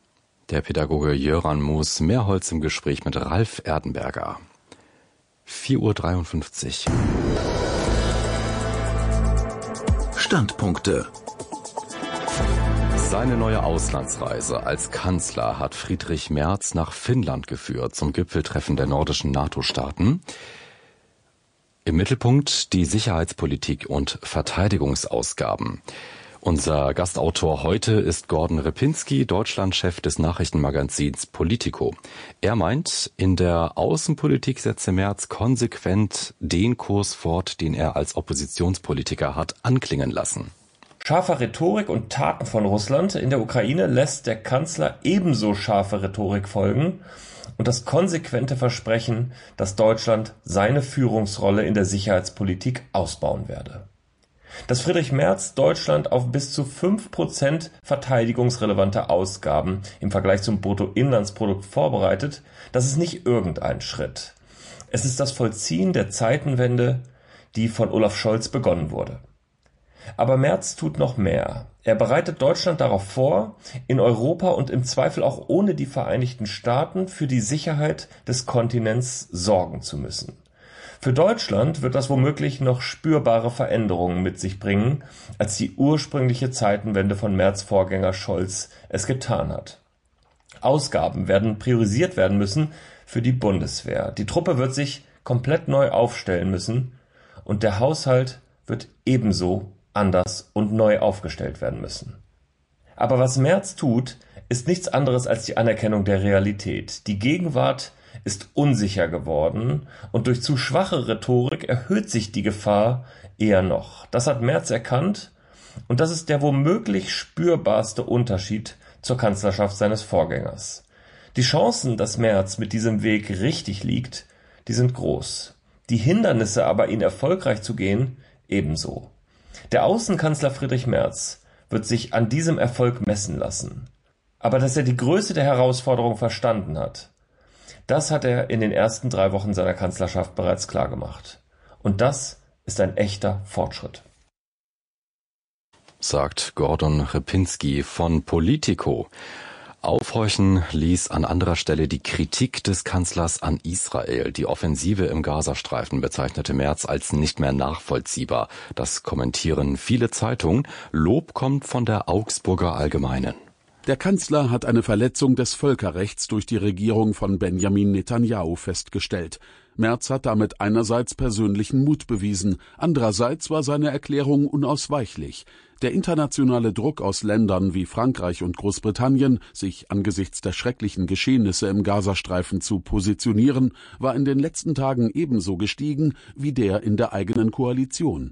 S5: Der Pädagoge Jöran Moos Mehrholz im Gespräch mit Ralf Erdenberger. vier Uhr dreiundfünfzig.
S1: Standpunkte.
S5: Seine neue Auslandsreise als Kanzler hat Friedrich Merz nach Finnland geführt, zum Gipfeltreffen der nordischen NATO-Staaten. Im Mittelpunkt die Sicherheitspolitik und Verteidigungsausgaben. Unser Gastautor heute ist Gordon Repinski, Deutschlandchef des Nachrichtenmagazins Politico. Er meint, in der Außenpolitik setze Merz konsequent den Kurs fort, den er als Oppositionspolitiker hat anklingen lassen.
S3: Scharfer Rhetorik und Taten von Russland in der Ukraine lässt der Kanzler ebenso scharfe Rhetorik folgen und das konsequente Versprechen, dass Deutschland seine Führungsrolle in der Sicherheitspolitik ausbauen werde. Dass Friedrich Merz Deutschland auf bis zu fünf Prozent verteidigungsrelevante Ausgaben im Vergleich zum Bruttoinlandsprodukt vorbereitet, das ist nicht irgendein Schritt. Es ist das Vollziehen der Zeitenwende, die von Olaf Scholz begonnen wurde. Aber Merz tut noch mehr. Er bereitet Deutschland darauf vor, in Europa und im Zweifel auch ohne die Vereinigten Staaten für die Sicherheit des Kontinents sorgen zu müssen. Für Deutschland wird das womöglich noch spürbare Veränderungen mit sich bringen, als die ursprüngliche Zeitenwende von Merz' Vorgänger Scholz es getan hat. Ausgaben werden priorisiert werden müssen für die Bundeswehr. Die Truppe wird sich komplett neu aufstellen müssen und der Haushalt wird ebenso anders und neu aufgestellt werden müssen. Aber was Merz tut, ist nichts anderes als die Anerkennung der Realität. Die Gegenwart ist unsicher geworden und durch zu schwache Rhetorik erhöht sich die Gefahr eher noch. Das hat Merz erkannt und das ist der womöglich spürbarste Unterschied zur Kanzlerschaft seines Vorgängers. Die Chancen, dass Merz mit diesem Weg richtig liegt, die sind groß. Die Hindernisse aber, ihn erfolgreich zu gehen, ebenso. Der Außenkanzler Friedrich Merz wird sich an diesem Erfolg messen lassen. Aber dass er die Größe der Herausforderung verstanden hat, das hat er in den ersten drei Wochen seiner Kanzlerschaft bereits klargemacht. Und das ist ein echter Fortschritt.
S5: Sagt Gordon Repinski von Politico. Aufhorchen ließ an anderer Stelle die Kritik des Kanzlers an Israel. Die Offensive im Gazastreifen bezeichnete Merz als nicht mehr nachvollziehbar. Das kommentieren viele Zeitungen. Lob kommt von der Augsburger Allgemeinen.
S11: Der Kanzler hat eine Verletzung des Völkerrechts durch die Regierung von Benjamin Netanyahu festgestellt. Merz hat damit einerseits persönlichen Mut bewiesen, andererseits war seine Erklärung unausweichlich. Der internationale Druck aus Ländern wie Frankreich und Großbritannien, sich angesichts der schrecklichen Geschehnisse im Gazastreifen zu positionieren, war in den letzten Tagen ebenso gestiegen wie der in der eigenen Koalition.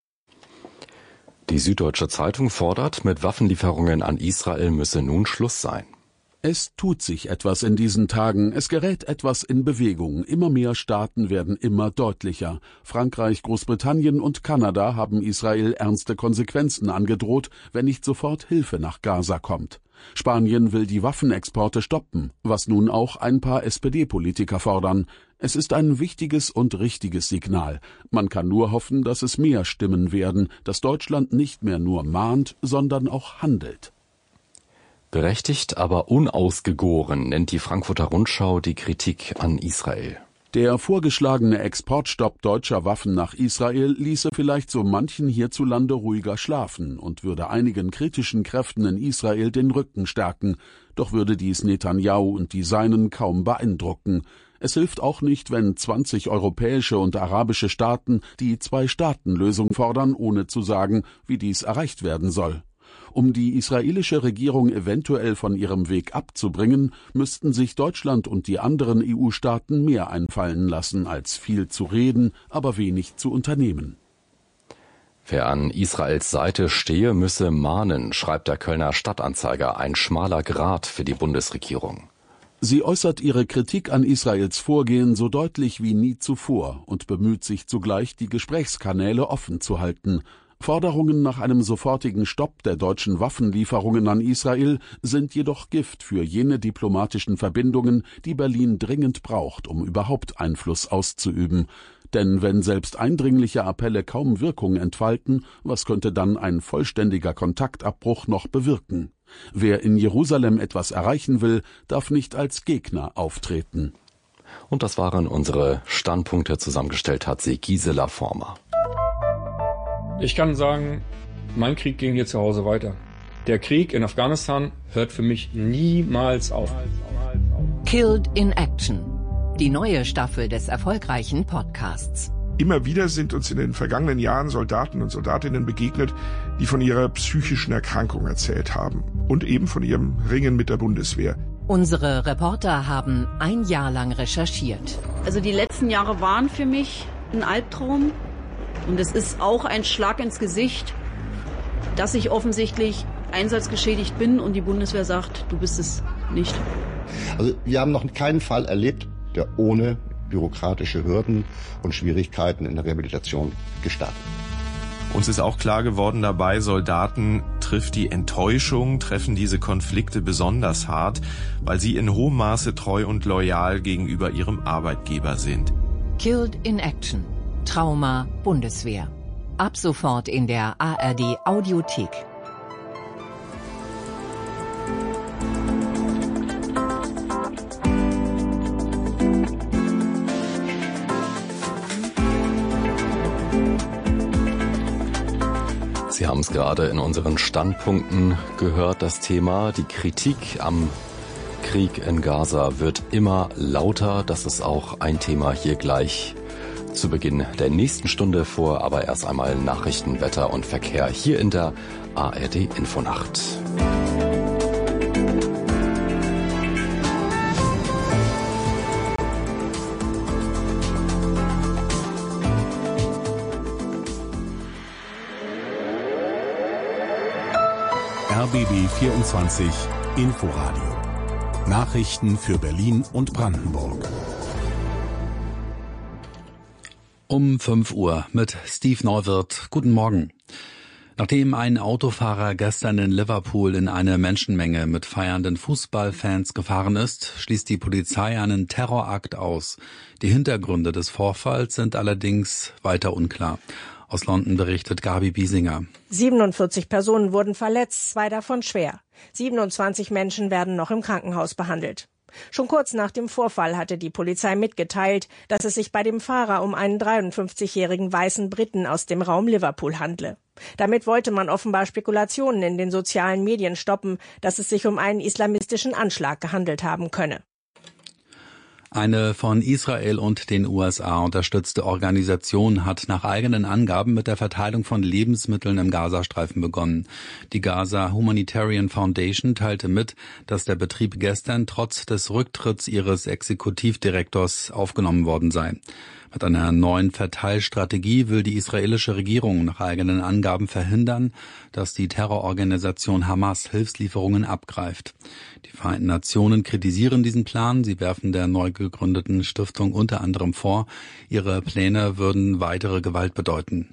S5: Die Süddeutsche Zeitung fordert, mit Waffenlieferungen an Israel müsse nun Schluss sein.
S11: Es tut sich etwas in diesen Tagen, es gerät etwas in Bewegung. Immer mehr Staaten werden immer deutlicher. Frankreich, Großbritannien und Kanada haben Israel ernste Konsequenzen angedroht, wenn nicht sofort Hilfe nach Gaza kommt. Spanien will die Waffenexporte stoppen, was nun auch ein paar S P D-Politiker fordern. Es ist ein wichtiges und richtiges Signal. Man kann nur hoffen, dass es mehr Stimmen werden, dass Deutschland nicht mehr nur mahnt, sondern auch handelt.
S5: Berechtigt, aber unausgegoren nennt die Frankfurter Rundschau die Kritik an Israel.
S11: Der vorgeschlagene Exportstopp deutscher Waffen nach Israel ließe vielleicht so manchen hierzulande ruhiger schlafen und würde einigen kritischen Kräften in Israel den Rücken stärken. Doch würde dies Netanyahu und die Seinen kaum beeindrucken. Es hilft auch nicht, wenn zwanzig europäische und arabische Staaten die Zwei-Staaten-Lösung fordern, ohne zu sagen, wie dies erreicht werden soll. Um die israelische Regierung eventuell von ihrem Weg abzubringen, müssten sich Deutschland und die anderen E U-Staaten mehr einfallen lassen, als viel zu reden, aber wenig zu unternehmen.
S5: Wer an Israels Seite stehe, müsse mahnen, schreibt der Kölner Stadtanzeiger, ein schmaler Grat für die Bundesregierung.
S11: Sie äußert ihre Kritik an Israels Vorgehen so deutlich wie nie zuvor und bemüht sich zugleich, die Gesprächskanäle offen zu halten. Forderungen nach einem sofortigen Stopp der deutschen Waffenlieferungen an Israel sind jedoch Gift für jene diplomatischen Verbindungen, die Berlin dringend braucht, um überhaupt Einfluss auszuüben. Denn wenn selbst eindringliche Appelle kaum Wirkung entfalten, was könnte dann ein vollständiger Kontaktabbruch noch bewirken? Wer in Jerusalem etwas erreichen will, darf nicht als Gegner auftreten.
S5: Und das waren unsere Standpunkte. Zusammengestellt hat sie Gisela Former.
S15: Ich kann sagen, mein Krieg ging hier zu Hause weiter. Der Krieg in Afghanistan hört für mich niemals auf.
S16: Killed in Action. Die neue Staffel des erfolgreichen Podcasts.
S17: Immer wieder sind uns in den vergangenen Jahren Soldaten und Soldatinnen begegnet, die von ihrer psychischen Erkrankung erzählt haben und eben von ihrem Ringen mit der Bundeswehr.
S16: Unsere Reporter haben ein Jahr lang recherchiert.
S18: Also die letzten Jahre waren für mich ein Albtraum und es ist auch ein Schlag ins Gesicht, dass ich offensichtlich einsatzgeschädigt bin und die Bundeswehr sagt, du bist es nicht.
S19: Also wir haben noch keinen Fall erlebt, der ohne bürokratische Hürden und Schwierigkeiten in der Rehabilitation gestartet.
S22: Uns ist auch klar geworden dabei, Soldaten trifft die Enttäuschung, treffen diese Konflikte besonders hart, weil sie in hohem Maße treu und loyal gegenüber ihrem Arbeitgeber sind.
S16: Killed in Action. Trauma Bundeswehr. Ab sofort in der A R D Audiothek.
S5: Sie haben es gerade in unseren Standpunkten gehört, das Thema. Die Kritik am Krieg in Gaza wird immer lauter. Das ist auch ein Thema hier gleich zu Beginn der nächsten Stunde vor. Aber erst einmal Nachrichten, Wetter und Verkehr hier in der A R D Infonacht.
S1: R B B vierundzwanzig Inforadio. Nachrichten für Berlin und Brandenburg.
S27: Um fünf Uhr mit Steve Neuwirth. Guten Morgen. Nachdem ein Autofahrer gestern in Liverpool in eine Menschenmenge mit feiernden Fußballfans gefahren ist, schließt die Polizei einen Terrorakt aus. Die Hintergründe des Vorfalls sind allerdings weiter unklar. Aus London berichtet Gabi Biesinger.
S28: siebenundvierzig Personen wurden verletzt, zwei davon schwer. siebenundzwanzig Menschen werden noch im Krankenhaus behandelt. Schon kurz nach dem Vorfall hatte die Polizei mitgeteilt, dass es sich bei dem Fahrer um einen dreiundfünfzigjährigen weißen Briten aus dem Raum Liverpool handle. Damit wollte man offenbar Spekulationen in den sozialen Medien stoppen, dass es sich um einen islamistischen Anschlag gehandelt haben könne.
S27: Eine von Israel und den U S A unterstützte Organisation hat nach eigenen Angaben mit der Verteilung von Lebensmitteln im Gazastreifen begonnen. Die Gaza Humanitarian Foundation teilte mit, dass der Betrieb gestern trotz des Rücktritts ihres Exekutivdirektors aufgenommen worden sei. Mit einer neuen Verteilstrategie will die israelische Regierung nach eigenen Angaben verhindern, dass die Terrororganisation Hamas Hilfslieferungen abgreift. Die Vereinten Nationen kritisieren diesen Plan. Sie werfen der neu gegründeten Stiftung unter anderem vor, ihre Pläne würden weitere Gewalt bedeuten.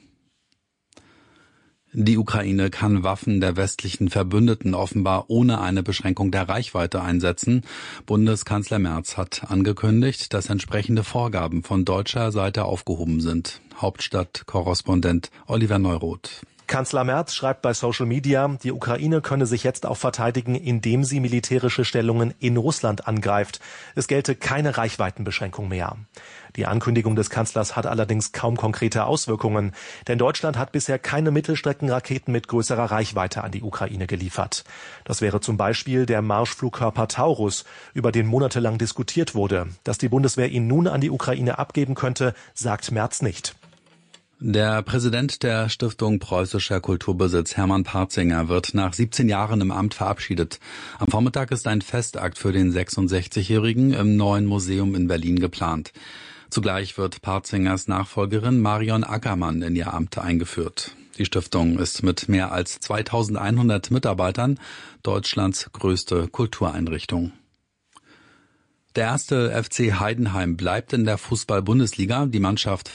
S27: Die Ukraine kann Waffen der westlichen Verbündeten offenbar ohne eine Beschränkung der Reichweite einsetzen. Bundeskanzler Merz hat angekündigt, dass entsprechende Vorgaben von deutscher Seite aufgehoben sind. Hauptstadtkorrespondent Oliver Neuroth.
S29: Kanzler Merz schreibt bei Social Media, die Ukraine könne sich jetzt auch verteidigen, indem sie militärische Stellungen in Russland angreift. Es gelte keine Reichweitenbeschränkung mehr. Die Ankündigung des Kanzlers hat allerdings kaum konkrete Auswirkungen, denn Deutschland hat bisher keine Mittelstreckenraketen mit größerer Reichweite an die Ukraine geliefert. Das wäre zum Beispiel der Marschflugkörper Taurus, über den monatelang diskutiert wurde. Dass die Bundeswehr ihn nun an die Ukraine abgeben könnte, sagt Merz nicht.
S27: Der Präsident der Stiftung Preußischer Kulturbesitz, Hermann Partzinger, wird nach siebzehn Jahren im Amt verabschiedet. Am Vormittag ist ein Festakt für den sechsundsechzigjährigen im neuen Museum in Berlin geplant. Zugleich wird Partzingers Nachfolgerin Marion Ackermann in ihr Amt eingeführt. Die Stiftung ist mit mehr als zweitausendeinhundert Mitarbeitern Deutschlands größte Kultureinrichtung. Der erste F C Heidenheim bleibt in der Fußball-Bundesliga. Die Mannschaft